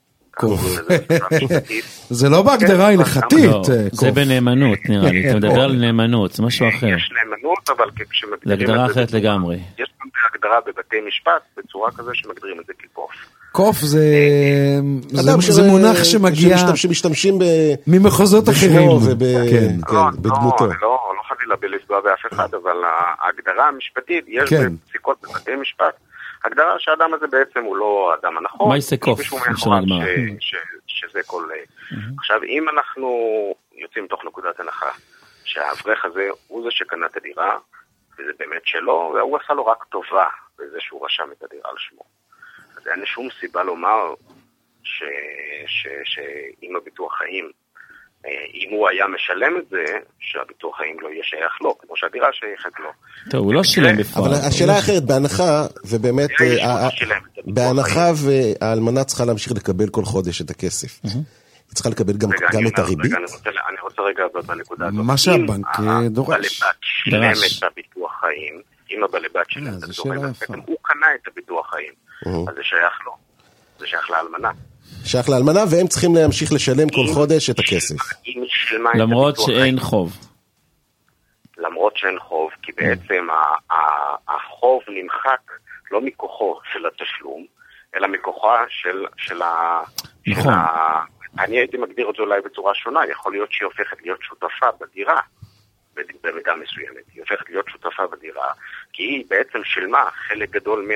זה לא בהגדרה הלכתית. זה בנאמנות נראה לי, אתה מדבר על נאמנות, זה משהו אחר. יש נאמנות, אבל זה הגדרה אחרת לגמרי. יש גם הגדרה בבתי משפט בצורה כזה שמגדירים את זה כקוף. קוף זה מונח שמגיע שמשתמשים ממחוזות אחרים בדמותו. לא חלילה בלפגוע באף אחד, אבל ההגדרה המשפטית, יש בפסיקות בבתי משפט, הגדרה שהאדם הזה בעצם הוא לא האדם הנכון. מה יעשה קוף? שזה כל... עכשיו, אם אנחנו יוצאים תוך נקודת הנחה, שהאברך הזה הוא זה שקנה את הדירה, וזה באמת שלו, והוא עשה לו רק טובה בזה שהוא רשם את הדירה על שמו. אז אין שום סיבה לומר שאם הביטוח חיים, אם הוא היה משלם את זה, שהביטוח חיים לא יהיה שייך לו, כמו שהדירה שייכת לו. טוב, הוא לא שילם בפועל. אבל השאלה אחרת, בהנחה, ובאמת, בהנחה והאלמנה צריכה להמשיך לקבל כל חודש את הכסף. היא צריכה לקבל גם את הריבית? אני רוצה רגע לדעת בנקודה הזאת. מה שהבנק דורש. הבעלבת שילם את הביטוח חיים, אם הבעלבת שילם את הביטוח חיים, הוא קנה את הביטוח חיים, אז זה שייך לו. זה שייך לאלמנה. שייך לאלמנה, והם צריכים להמשיך לשלם כל חודש את הכסף. למרות שאין חוב. למרות שאין חוב, כי בעצם החוב נמחק לא מכוחו של התשלום, אלא מכוחה של נכון. אני הייתי מגדיר את זה אולי בצורה שונה, יכול להיות שהיא הופכת להיות שותפה בדירה, במידה מסוימת. היא הופכת להיות שותפה בדירה, כי היא בעצם שילמה חלק גדול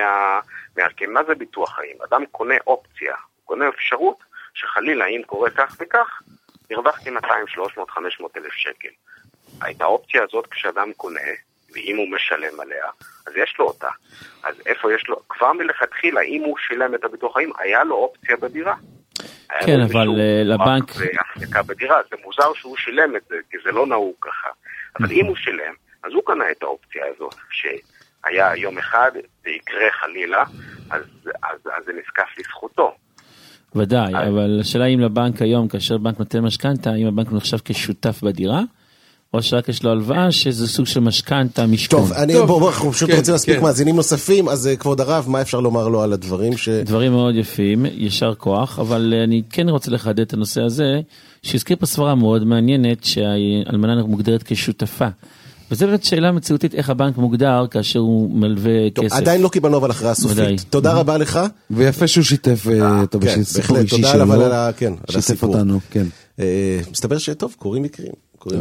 מה זה ביטוח חיים? אדם קונה אופציה, הוא קונה אפשרות שחלילה אם קורה כך וכך, הרווחתי 200, 300, 500 אלף שקל. את האופציה הזאת כשאדם קונה, ואם הוא משלם עליה, אז יש לו אותה. אז איפה יש לו? כבר מלכתחילה, אם הוא שילם את הביטוח חיים, היה לו אופציה בדירה. כן, אבל לבנק... והחזקה בדירה, זה מוזר שהוא שילם את זה, כי זה לא נהוג ככה. אבל אם הוא שילם, אז הוא קנה את האופציה הזאת, שהיה יום אחד, זה יקרה חלילה, אז זה נזקף לזכותו. ודאי, אבל השאלה אם לבנק היום, כאשר בנק נותן משכנתה, אם הבנק נחשב כשותף בדירה, או שרק יש לו הלוואה, שזה סוג של משכנתה, משכון. טוב, אנחנו פשוט רוצים להספיק מאזינים נוספים, אז כבוד הרב, מה אפשר לומר לו על הדברים דברים מאוד יפים, ישר כוח, אבל אני כן רוצה לחדד את הנושא הזה, שהזכיר פה סברה מאוד מעניינת, שהאלמנה מוגדרת כשותפה. וזה באמת שאלה מציאותית, איך הבנק מוגדר כאשר הוא מלווה כסף. עדיין לא קיבלנו אבל הכרעה סופית. תודה רבה לך. ויפה שהוא שיתף אותו בסיפור אישי שלו. שיתף אותנו, כן. מסתבר שטוב, קוראים מקרים.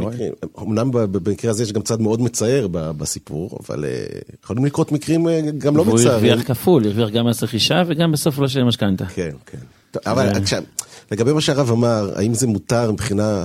אמנם במקרה הזה יש גם צד מאוד מצער בסיפור, אבל יכולים לקרות מקרים גם לא מצערים. והוא הרוויח כפול, הרוויח גם מס רכישה וגם בסוף לא שלם משכנתה. כן, כן. אבל לגבי מה שהרב אמר, האם זה מותר מבחינה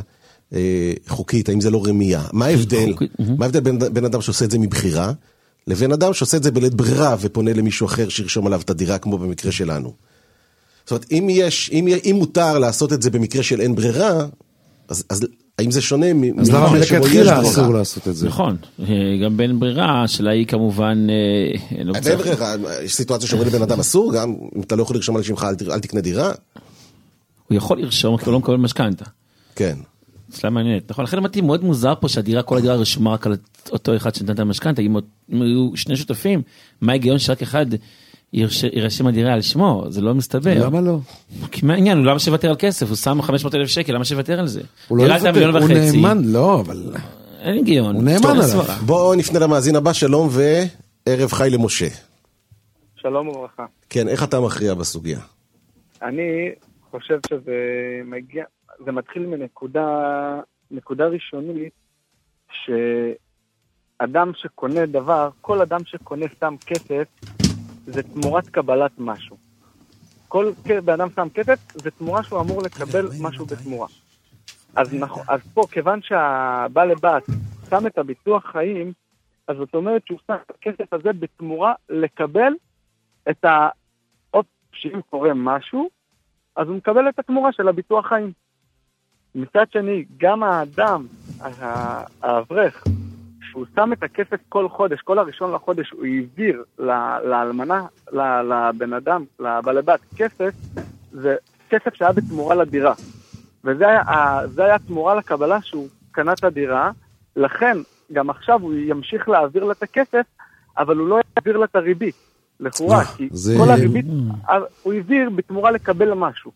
חוקית, האם זה לא רמייה? מה ההבדל? מה ההבדל בין אדם שעושה את זה מבחירה, לבין אדם שעושה את זה בלית ברירה ופונה למישהו אחר שירשום עליו את הדירה, כמו במקרה שלנו? זאת אומרת, אם מותר לעשות את זה במקרה של אין ברירה, אז האם זה שונה? אז למה מלכתחילה אסור לעשות את זה? נכון, גם בין ברירה, השאלה היא כמובן... בין ברירה, יש סיטואציה שאומרים לבן אדם אסור, גם אם אתה לא יכול לרשום על שמך, אל תקנה דירה. הוא יכול לרשום, כי הוא לא מקבל משכנתה. כן. שאלה מעניינת, נכון? לכן אמרתי, מאוד מוזר פה שהדירה, כל הדירה רשומה רק על אותו אחד שנתן את המשכנתה, אם היו שני שותפים, מה ההיגיון שרק אחד יירשם הדירה על שמו? זה לא מסתבר. למה לא? כי מה העניין? הוא למה שוותר על כסף? הוא שם 500,000 שקל, למה שוותר על זה? הוא לא יוותר, הוא נאמן, לא, אבל... אין היגיון. הוא נאמן עליו. בואו נפנה למאזין הבא, שלום וערב חי למשה. שלום וברכה. כן, איך אתה מכריע בסוגיה? אני חושב שזה מגיע... זה מתחיל מנקודה ראשונית, שאדם שקונה דבר, כל אדם שקונה סתם כסף, זה תמורת קבלת משהו. כל באדם שם כסף, זה תמורה שהוא אמור לקבל משהו בתמורה. אז פה, כיוון שהבא לבת שם את הביטוח חיים, אז זאת אומרת שהוא שם את הכסף הזה בתמורה לקבל את שאם קורה משהו, אז הוא מקבל את התמורה של הביטוח חיים. מצד שני, גם האדם, האברך, שהוא שם את הכסף כל חודש, כל הראשון לחודש, הוא העביר לאלמנה, לבן אדם, לבעל הבת, כסף, זה כסף שהיה בתמורה לדירה. וזה היה תמורה לקבלה שהוא קנה את הדירה, לכן גם עכשיו הוא ימשיך להעביר לה את הכסף, אבל הוא לא יעביר לה את הריבית, לכאורה, כי כל הריבית, הוא העביר בתמורה לקבל משהו.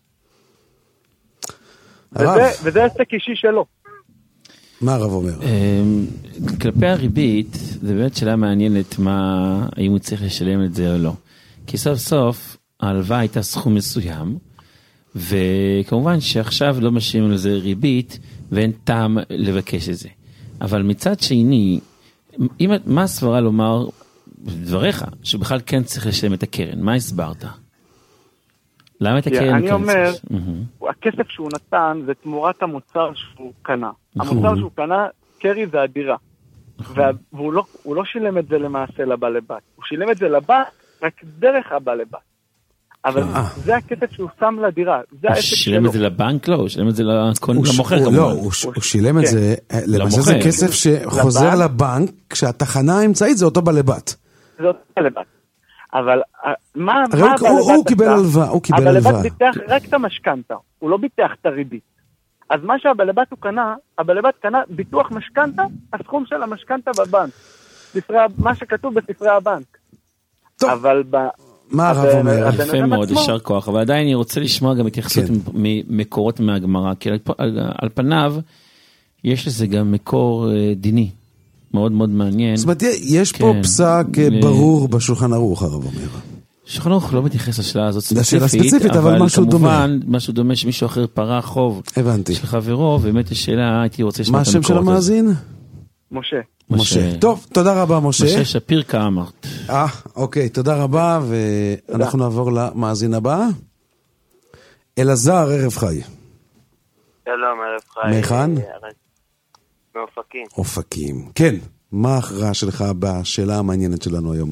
וזה עסק אישי שלו. מה הרב אומר? כלפי הריבית, זה באמת שאלה מעניינת, האם הוא צריך לשלם את זה או לא. כי סוף סוף, ההלוואה הייתה סכום מסוים, וכמובן שעכשיו לא משלמים לזה ריבית, ואין טעם לבקש את זה. אבל מצד שני, מה הסברה לומר בדבריך, שבכלל כן צריך לשלם את הקרן? מה הסברת? למה את הקרן? אני אומר, הכסף שהוא נתן זה תמורת המוצר שהוא קנה. המוצר שהוא קנה, קרי זה הדירה. והוא לא שילם את זה למעשה לבא לבת. הוא שילם את זה לבא רק דרך הבא לבת. אבל זה הכסף שהוא שם לדירה. הוא שילם את זה לבנק? לא, הוא שילם את זה למוכר כמובן. לא, הוא שילם את זה, למעשה זה כסף שחוזר לבנק, כשהתחנה האמצעית זה אותו בא לבת. זה אותו בא לבת. אבל הוא קיבל הלוואה, הוא קיבל הלוואה. אבל לבד ביטח רק את המשכנתה, הוא לא ביטח את הריבית. אז מה שהבלבט הוא קנה, הבלבט קנה ביטוח משכנתה, הסכום של המשכנתה בבנק. מה שכתוב בספרי הבנק. טוב. אבל מה הרב אומר? יפה מאוד, ישר כוח, אבל עדיין אני רוצה לשמוע גם התייחסות ממקורות מהגמרא, כי על פניו יש לזה גם מקור דיני, מאוד מאוד מעניין. זאת אומרת, יש פה פסק ברור בשולחן ערוך, הרב אומר. שולחן ערוך לא מתייחס לשאלה הזאת ספציפית, אבל משהו דומה. כמובן, משהו דומה שמישהו אחר פרע חוב של חברו, ובאמת יש שאלה, הייתי רוצה לשמוע את המקורות. מה השם של המאזין? משה. טוב, תודה רבה משה. משה שפיר כאמרת. אוקיי, תודה רבה, ואנחנו נעבור למאזין הבא. אלעזר, ערב חי. שלום, ערב חי. מהיכן? מאופקים. אופקים, כן. מה ההכרעה שלך בשאלה המעניינת שלנו היום?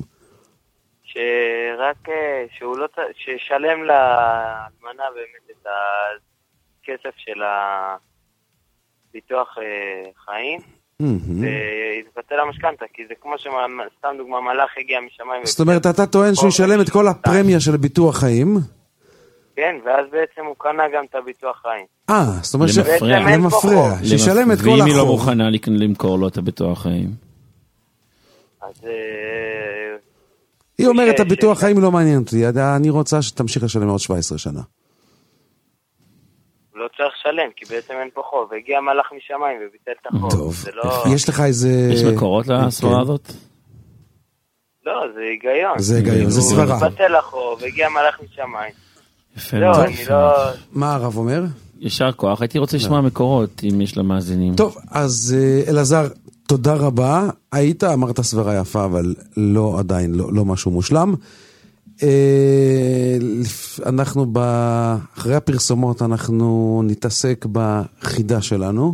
שרק שהוא לא, ששלם לאלמנה באמת את הכסף של הביטוח חיים, והתבטל המשכנתה, כי זה כמו שסתם דוגמה מלאך הגיע משמיים. זאת אומרת, אתה טוען שהוא ישלם את כל הפרמיה של ביטוח חיים? כן, ואז בעצם הוא קנה גם את הביטוח חיים. זאת אומרת למפרע, שישלם את כל החוב. ואם היא לא מוכנה למכור לו את הביטוח חיים? אז היא אומרת, הביטוח חיים לא מעניין אותי, אני רוצה שתמשיך לשלם עוד 17 שנה. לא צריך לשלם, כי בעצם אין פה חוב. הגיע מלאך משמיים וביטל את החוב. טוב, יש לך איזה... יש מקורות לסברה הזאת? לא, זה היגיון. זה היגיון, זה סברה. הוא ביטל החוב, הגיע מלאך משמיים. יפה מאוד. מה הרב אומר? ישר כוח, הייתי רוצה לשמוע מקורות, אם יש למאזינים. טוב, אז אלעזר, תודה רבה. אמרת סברה יפה, אבל לא עדיין, לא משהו מושלם. אנחנו אחרי הפרסומות אנחנו נתעסק בחידה שלנו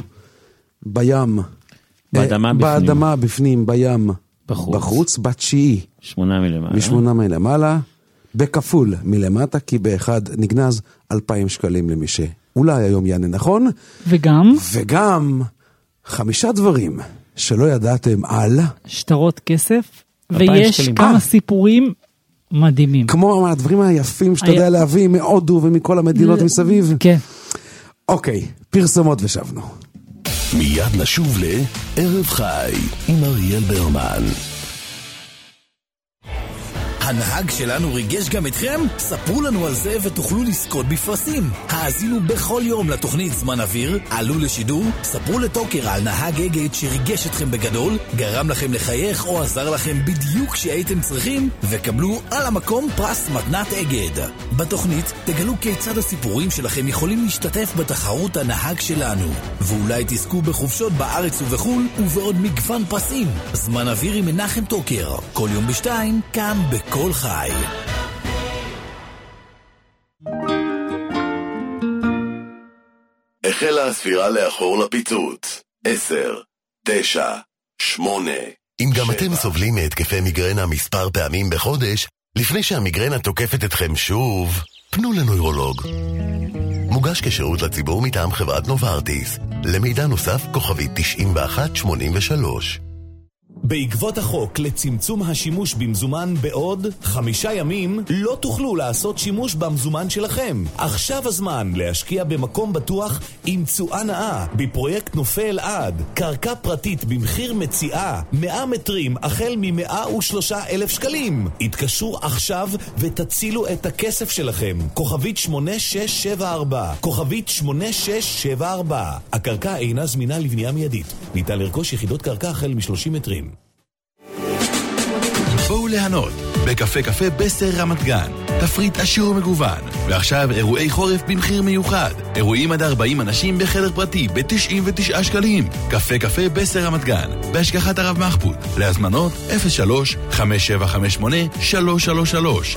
באדמה בפנים, בים בחוץ, בתשיעי 8 מלמעלה בכפול מלמטה, כי באחד נגנז 2,000 שקלים למי שאולי היום יענה נכון, וגם 5 דברים שלא ידעתם על שטרות כסף, ויש כמה סיפורים מדהימים. כמו הדברים היפים שאתה יודע להביא מהודו ומכל המדינות מסביב. כן. אוקיי, פרסומות ושבנו. מיד נשוב לערב חי עם אריאל ברמן. הנהג שלנו ריגש גם אתכם? ספרו לנו על זה ותוכלו לזכות בפרסים. האזינו בכל יום לתוכנית זמן אוויר, עלו לשידור, ספרו לטוקר על נהג אגד שריגש אתכם בגדול, גרם לכם לחייך או עזר לכם בדיוק שהייתם צריכים, וקבלו על המקום פרס מתנת אגד. בתוכנית תגלו כיצד הסיפורים שלכם יכולים להשתתף בתחרות הנהג שלנו, ואולי תזכו בחופשות בארץ ובחול ובעוד מגוון פרסים. זמן אוויר עם מנחם טוקר, כל יום ב2, כאן בכל חי. החלה הספירה לאחור לפיצוץ. 10, 9, 8. אם גם אתם סובלים מהתקפי מיגרנה מספר פעמים בחודש, לפני שהמיגרנה תוקפת אתכם שוב, פנו לנוירולוג. מוגש כשירות לציבור מטעם חברת נוברטיס. למידע נוסף כוכבית 9183. בעקבות החוק לצמצום השימוש במזומן בעוד 5 ימים, לא תוכלו לעשות שימוש במזומן שלכם. עכשיו הזמן להשקיע במקום בטוח עם תשואה נאה בפרויקט נופי אלעד. קרקע פרטית במחיר מציאה 100 מטרים החל מ103,000 שקלים. התקשרו עכשיו ותצילו את הכסף שלכם. כוכבית 8674, כוכבית 8674. הקרקע אינה זמינה לבנייה מיידית. ניתן לרכוש יחידות קרקע החל מ30 מטרים. בואו ליהנות בקפה קפה בסר רמת גן, תפריט עשיר ומגוון, ועכשיו אירועי חורף במחיר מיוחד, אירועים עד 40 אנשים בחדר פרטי ב99 שקלים. קפה קפה בסר רמת גן, בהשגחת הרב מחפוד. להזמנות 03-5758-333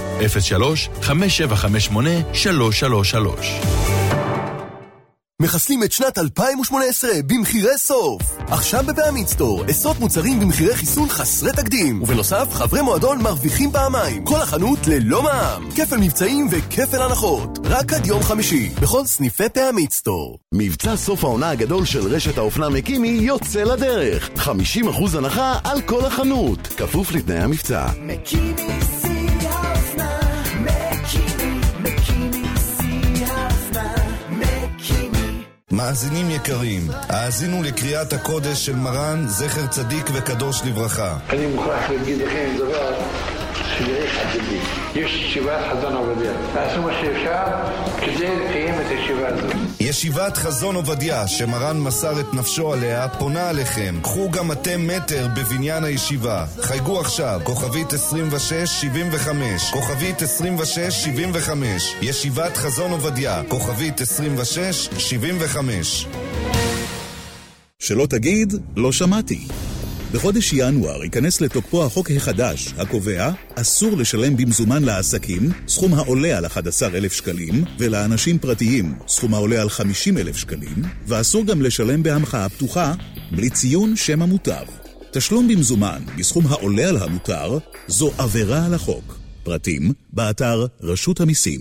03-5758-333. מחסלים את שנת 2018 במחירי סוף. עכשיו בפעמית סטור, עשרות מוצרים במחירי חיסון חסרי תקדים. ובנוסף, חברי מועדון מרוויחים פעמיים. כל החנות ללא מע"מ. כפל מבצעים וכפל הנחות. רק עד יום חמישי, בכל סניפי פעמית סטור. מבצע סוף העונה הגדול של רשת האופנה מקימי יוצא לדרך. 50% הנחה על כל החנות. כפוף לתנאי המבצע. מקימי שיא האופנה. מקימי שיא האופנה. מאזינים יקרים, האזינו לקריאת הקודש של מרן זכר צדיק וקדוש לברכה. אני מוכרח להגיד לכם דבר שצריך עתידי. יש ישיבת חזון עובדיה. תעשו מה שאפשר כדי לקיים את הישיבה הזאת. ישיבת חזון עובדיה, שמרן מסר את נפשו עליה, פונה עליכם. קחו גם אתם מטר בבניין הישיבה. חייגו עכשיו, כוכבית 2675, כוכבית 2675. ישיבת חזון עובדיה, כוכבית 2675. שלא תגיד, לא שמעתי. בחודש ינואר ייכנס לתוקפו החוק החדש, הקובע, אסור לשלם במזומן לעסקים, סכום העולה על 11,000 שקלים, ולאנשים פרטיים, סכום העולה על 50,000 שקלים, ואסור גם לשלם בהמחאה פתוחה, בלי ציון שם המוטב. תשלום במזומן בסכום העולה על המותר, זו עבירה על החוק. פרטים, באתר רשות המיסים.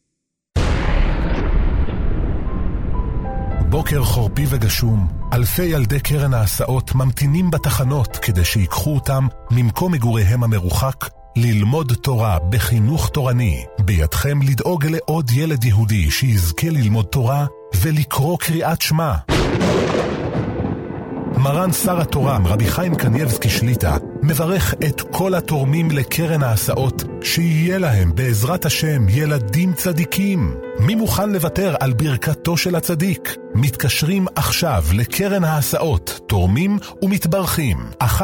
בוקר חורפי וגשום, אלפי ילדי קרן ההסעות ממתינים בתחנות כדי שיקחו אותם ממקום מגוריהם המרוחק ללמוד תורה בחינוך תורני. בידכם לדאוג לעוד ילד יהודי שיזכה ללמוד תורה ולקרוא קריאת שמע. מרן שר התורה, רבי חיים קניבסקי שליטה, מברך את כל התורמים לקרן ההסעות, שיהיה להם בעזרת השם ילדים צדיקים. מי מוכן לוותר על ברכתו של הצדיק? מתקשרים עכשיו לקרן ההסעות, תורמים ומתברכים.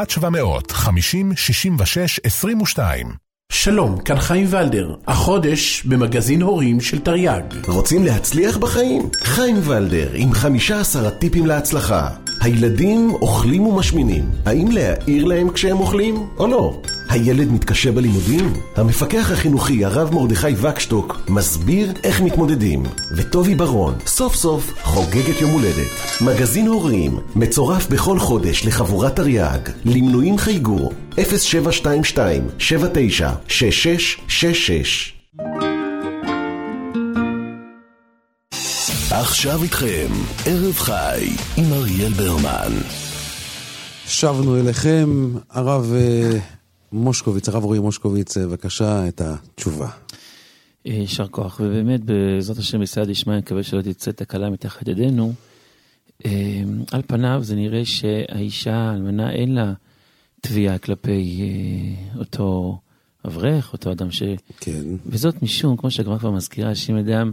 1-700-50-66-22. שלום, כאן חיים ולדר, החודש במגזין הורים של תרי"ג. רוצים להצליח בחיים? חיים ולדר עם 15 טיפים להצלחה. הילדים אוכלים ומשמינים. האם להעיר להם כשהם אוכלים או לא? הילד מתקשה בלימודים? המפקח החינוכי הרב מרדכי וקשטוק מסביר איך מתמודדים. וטובי ברון סוף סוף חוגגת יום הולדת. מגזין הורים מצורף בכל חודש לחבורת תרי"ג. למנויים חייגו 0722-796666. עכשיו איתכם, ערב חי עם אריאל ברמן. שבנו אליכם, הרב מושקוביץ, הרב רועי מושקוביץ, בבקשה את התשובה. יישר כוח, ובאמת בעזרת השם בסייעתא דשמיא, מקווה שלא תצא תקלה מתחת ידינו. על פניו זה נראה שהאישה האלמנה אין לה תביעה כלפי אותו אברך, אותו אדם ש... כן. וזאת משום, כמו שהגמרא כבר מזכירה, שאם אדם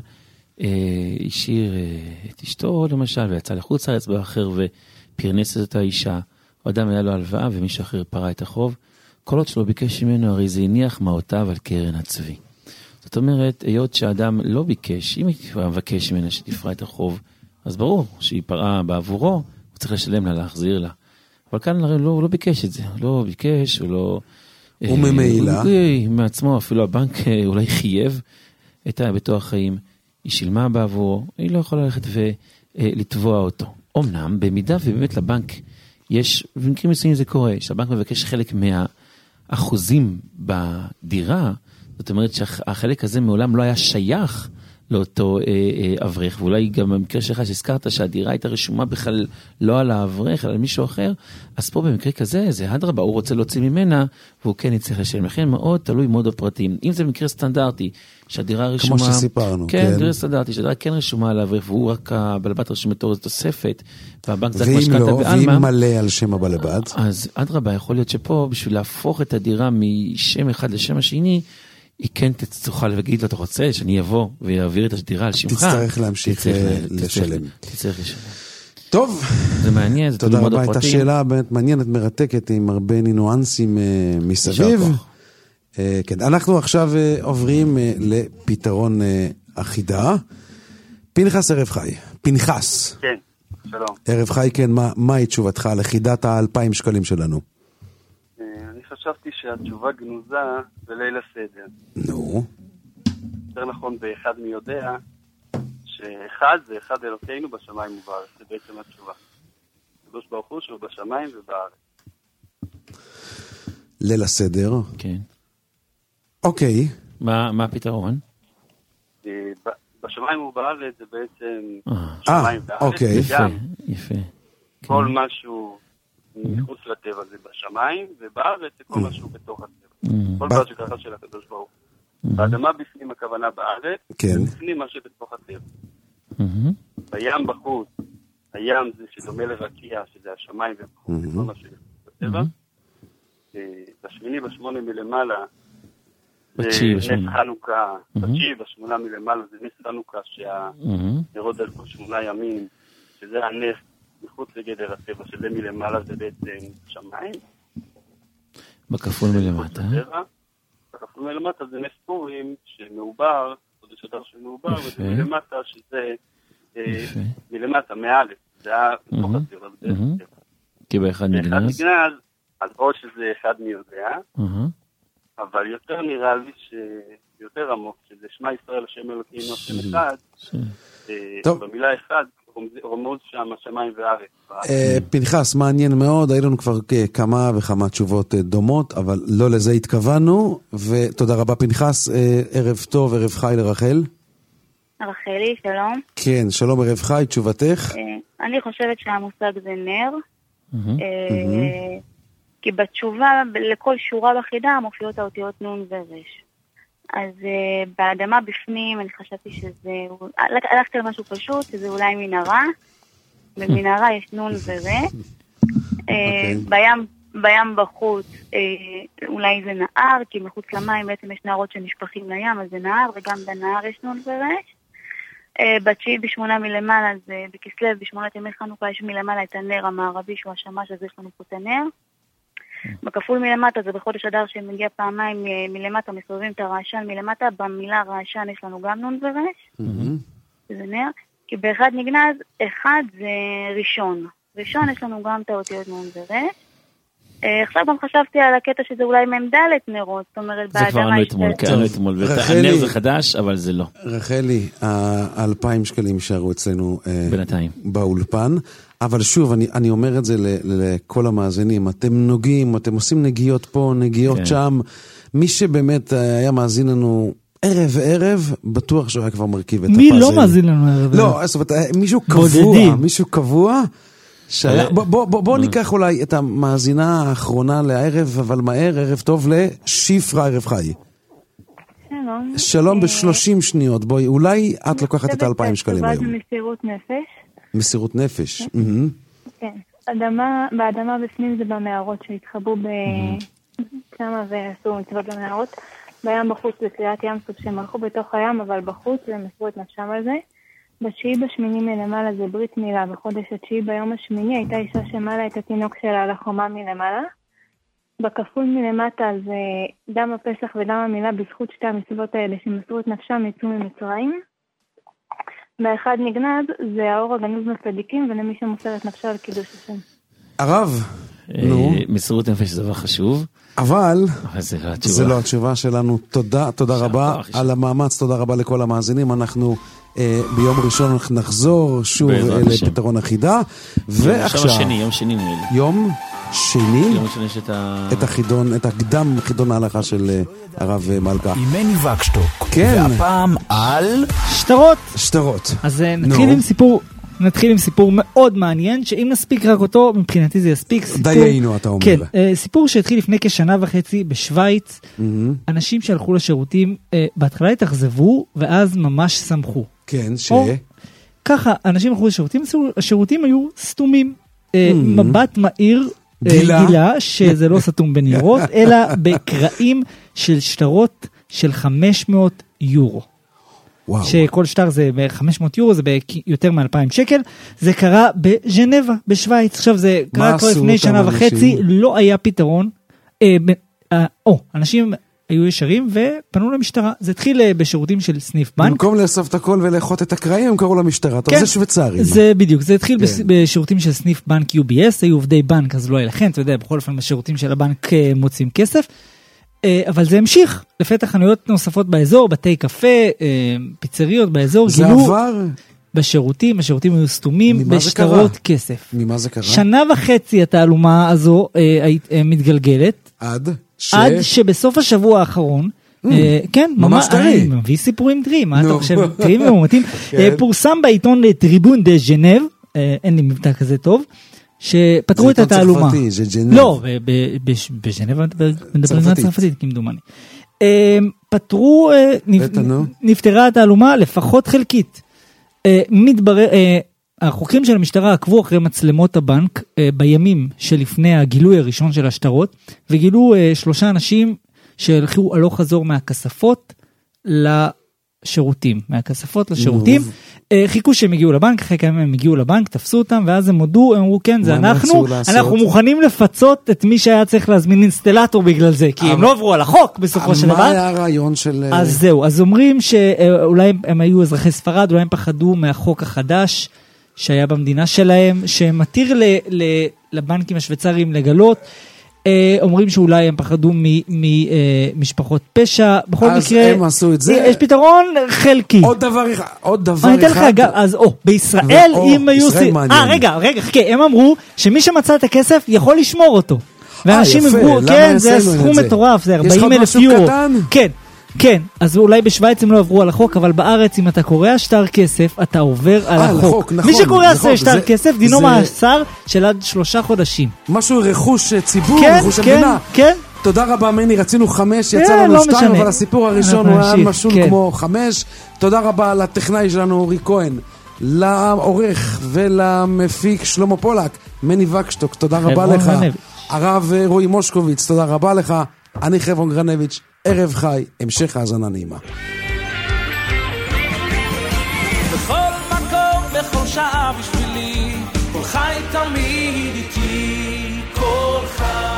השאיר את אשתו למשל, ויצא לחוץ לארץ באחר ופרנס את אותה אישה, או אדם היה לו הלוואה ומישהו אחר פרע את החוב, כל עוד שלא ביקש ממנו, הרי זה הניח מעותיו על קרן הצבי. זאת אומרת, היות שהאדם לא ביקש, אם הוא מבקש ממנה שתפרע את החוב, אז ברור שהיא פרעה בעבורו, הוא צריך לשלם לה, להחזיר לה. אבל כאן הרי לא ביקש את זה, לא ביקש, הוא לא... וממילא. מעצמו, אפילו הבנק אולי חייב את הביטוח חיים, היא שילמה בעבורו, היא לא יכולה ללכת ולתבוע אותו. אמנם, במידה ובאמת לבנק יש, במקרים מסוימים זה קורה, שהבנק מבקש חלק מהאחוזים בדירה, זאת אומרת שהחלק הזה מעולם לא היה שייך לאותו אברך, ואולי גם במקרה שלך שהזכרת שהדירה הייתה רשומה בכלל לא על האברך, אלא על מישהו אחר, אז פה במקרה כזה, זה הדרבה, הוא רוצה להוציא ממנה, והוא כן יצטרך לשלם. לכן מאוד תלוי מאוד בפרטים. אם זה מקרה סטנדרטי, שהדירה רשומה... כמו שסיפרנו, כן. דירה סטנדרטי, שהדירה כן רשומה על האברך, והוא רק הבלבת רשום בתור תוספת, והבנק זה משכנתא בעלמא. ואם מלא על שם הבלבת? אז הדרבה, יכול להיות שפה, בשביל להפוך את הדירה משם אחד לשם השני, היא כן תצטרך להגיד לו, אתה רוצה שאני אבוא ויעביר את הדירה על שמך. תצטרך להמשיך לשלם. תצטרך לשלם. טוב. זה מעניין, זה תודה רבה. הייתה שאלה באמת מעניינת, מרתקת, עם הרבה ניואנסים מסביב. כן, אנחנו עכשיו עוברים לפתרון אחידה. פנחס ערב חי. פנחס. כן, שלום. ערב חי, כן, מהי תשובתך על אחידת ה2,000 שקלים שלנו? חשבתי שהתשובה גנוזה בליל הסדר. נו. יותר נכון, באחד מי יודע, שאחד זה אחד אלוקינו בשמיים ובארץ. זה בעצם התשובה. קדוש ברוך הוא שהוא בשמיים ובארץ. ליל הסדר. כן. אוקיי. מה הפתרון? בשמיים ובארץ זה בעצם שמיים ובארץ. אוקיי. יפה. כל משהו... מחוץ לטבע זה בשמיים, ובארץ זה כל משהו בתוך הטבע. כל דבר שככה של הקדוש ברוך הוא. באדמה בפנים הכוונה בארץ, בפנים מה שבתוך הטבע. בים בחוץ הים זה שדומה לרקיע, שזה השמיים וכל מה שבטבע. בשמיני, בשמונה מלמעלה, זה נס חנוכה, בתשיעי, בשמונה מלמעלה, זה נס חנוכה שהנרות דלקו 8 ימים, שזה הנס מחוץ לגדר הטבע, שזה מלמעלה זה בעצם שמיים. בכפול מלמטה. בכפול מלמטה זה נס פורים שמעובר, זה שדר שמעובר, וזה מלמטה שזה מלמטה, מאלף, זה היה בתוך הטבע. כי באחד נגנז. אז עוד שזה אחד מי יודע, אבל יותר נראה לי שיותר עמוק, שזה שמע ישראל השם אלוקינו השם אחד, במילה אחד, רומוז שם השמיים וארץ. פנחס, מעניין מאוד, היו לנו כבר כמה וכמה תשובות דומות, אבל לא לזה התכוונו, ותודה רבה פנחס, ערב טוב, ערב חי לרחל. רחלי, שלום. כן, שלום ערב חי, תשובתך? אני חושבת שהמושג זה נר, כי בתשובה לכל שורה בחידה מופיעות האותיות נון ורש. אז באדמה בפנים אני חשבתי שזה, הלכתי על משהו פשוט, שזה אולי מנהרה, במנהרה יש נון ורש, בים בחוץ אולי זה נהר, כי מחוץ למים בעצם יש נהרות שנשפכים לים, אז זה נהר, וגם בנהר יש נון ורש. בתשיעי בשמונה מלמעלה, אז בכסלו בשמונת ימי חנוכה יש מלמעלה את הנר המערבי שהוא השמש, אז יש לנו פה את הנר. בכפול מלמטה זה בחודש אדר שמגיע פעמיים מלמטה, מסובבים את הרעשן מלמטה, במילה רעשן יש לנו גם נון ורש, זה נר, כי באחד נגנז, אחד זה ראשון, ראשון יש לנו גם את האותיות נון ורש. עכשיו גם חשבתי על הקטע שזה אולי ממדלת נרות, זאת אומרת, זה כבר ענו אתמול, קראנו אתמול, הנר זה חדש, אבל זה לא. רחלי, 2,000 שקלים שערו אצלנו בינתיים באולפן, אבל שוב, אני אומר את זה לכל המאזינים, אתם נוגעים, אתם עושים נגיעות פה, נגיעות שם, מי שבאמת היה מאזין לנו ערב, בטוח שהוא היה כבר מרכיב את הפאזל. מי לא מאזין לנו ערב? לא, זאת אומרת, מישהו קבוע, בוא ניקח אולי את המאזינה האחרונה לערב, אבל מהר, ערב טוב לשפרה ערב חי. שלום. שלום ב-30 שניות, בואי, אולי את לוקחת את 2,000 שקלים היום. מסירות נפש. מסירות נפש. כן. באדמה בפנים זה במערות שהתחבאו בכמה ועשו מצוות במערות. בים בחוץ בקריאת ים סוף שהם הלכו בתוך הים, אבל בחוץ הם מסרו את נפשם על זה. בתשיעי בשמיני מלמעלה זה ברית מילה, בחודש התשיעי ביום השמיני הייתה אישה שמעלה את התינוק שלה על החומה מלמעלה. בכפול מלמטה זה דם הפסח ודם המילה בזכות שתי המצוות האלה שמסרו את נפשם יצאו ממצרים. באחד נגנז זה האור הגנוז מצדיקים ולמי שמוסר את נפשו על קידוש השם. הרב, מסירות נפש זה דבר חשוב. אבל זה לא התשובה שלנו. תודה רבה על המאמץ, תודה רבה לכל המאזינים. אנחנו ביום ראשון נחזור שוב לפתרון החידה. ועכשיו יום שני יום שני את החידון, את הקדם חידון ההלכה של הרב מלכה עם מני וקשטוק. כן, והפעם על שטרות. אז נתחיל עם סיפור מאוד מעניין, שאם נספיק רק אותו, מבחינתי זה יספיק. דיינו, אתה אומר. כן, סיפור שהתחיל לפני כשנה וחצי בשוויץ, אנשים שהלכו לשירותים, בהתחלה התאכזבו, ואז ממש שמחו. כן, ככה, אנשים הלכו לשירותים, השירותים היו סתומים. מבט מהיר גילה שזה לא סתום בניירות, אלא בקרעים של שטרות של 500 יורו. שכל שטר זה ב-500 יורו, זה ביותר מ-2,000 שקל. זה קרה בז'נבה, בשוויץ. עכשיו זה קרה כבר לפני שנה וחצי, לא היה פתרון. אנשים היו ישרים ופנו למשטרה. זה התחיל בשירותים של סניף בנק. במקום לאסוף את הכל ולאחות את הקרעים, הם קראו למשטרה. טוב, זה שוויצרים. זה בדיוק, זה התחיל בשירותים של סניף בנק UBS, היו עובדי בנק, אז לא היה לכם, אתה יודע, בכל אופן בשירותים של הבנק מוצאים כסף. אבל זה המשיך לפתח חנויות נוספות באזור, בתי קפה, פיצריות באזור, זה גילו עבר בשירותים היו סתומים בשטרות כסף. ממה זה קרה? שנה וחצי התעלומה הזו מתגלגלת, עד שבסוף השבוע האחרון, כן, ממש טרי. מביא סיפורים טריים, מה אתה חושב? טריים ומומתים. פורסם בעיתון טריבון דה ז'נב, אין לי מבטא כזה טוב, שפתרו את התעלומה. זה ג'נב. לא, בז'נב מדברים על צרפתית, כמדומני. פתרו, נפתרה התעלומה לפחות חלקית. מתברר, החוקרים של המשטרה עקבו אחרי מצלמות הבנק בימים שלפני הגילוי הראשון של השטרות, וגילו 3 אנשים שהלכו הלוך חזור מהכספות לשירותים, חיכו שהם הגיעו לבנק, אחרי כמה הם הגיעו לבנק, תפסו אותם, ואז הם הודו, הם אמרו כן, זה אנחנו מוכנים לפצות את מי שהיה צריך להזמין אינסטלטור בגלל זה, כי הם לא עברו על החוק בסופו של דבר. מה היה הרעיון של... אז זהו, אז אומרים שאולי הם היו אזרחי ספרד, אולי הם פחדו מהחוק החדש שהיה במדינה שלהם, שמתיר לבנקים השוויצריים לגלות, אומרים שאולי הם פחדו ממשפחות פשע, בכל מקרה, אז הם עשו את זה. יש פתרון חלקי. עוד דבר אני אתן לך, אז בישראל, אם היו... רגע, חכה, הם אמרו שמי שמצא את הכסף יכול לשמור אותו. ואנשים אמרו, כן, זה סכום מטורף, זה 40,000 יורו. כן, אז אולי בשוויץ הם לא עברו על החוק, אבל בארץ אם אתה קורא שטר כסף, אתה עובר על החוק. מי שקורא שטר כסף, דינו מאסר של עד 3 חודשים. משהו רכוש ציבור, רכוש המדינה. כן. תודה רבה מני, רצינו 5, יצא לנו 2, אבל הסיפור הראשון הוא היה משהו כמו 5. תודה רבה לטכנאי שלנו אורי כהן, לעורך ולמפיק שלמה פולק, מני וקשטוק, תודה רבה לך. הרב רועי מושקוביץ, תודה רבה לך. אני חברון גרנביץ', ערב חי, המשך האזנה נעימה. בכל מקום, בכל שעה בשבילי, כל חי תמיד איתי, כל חי.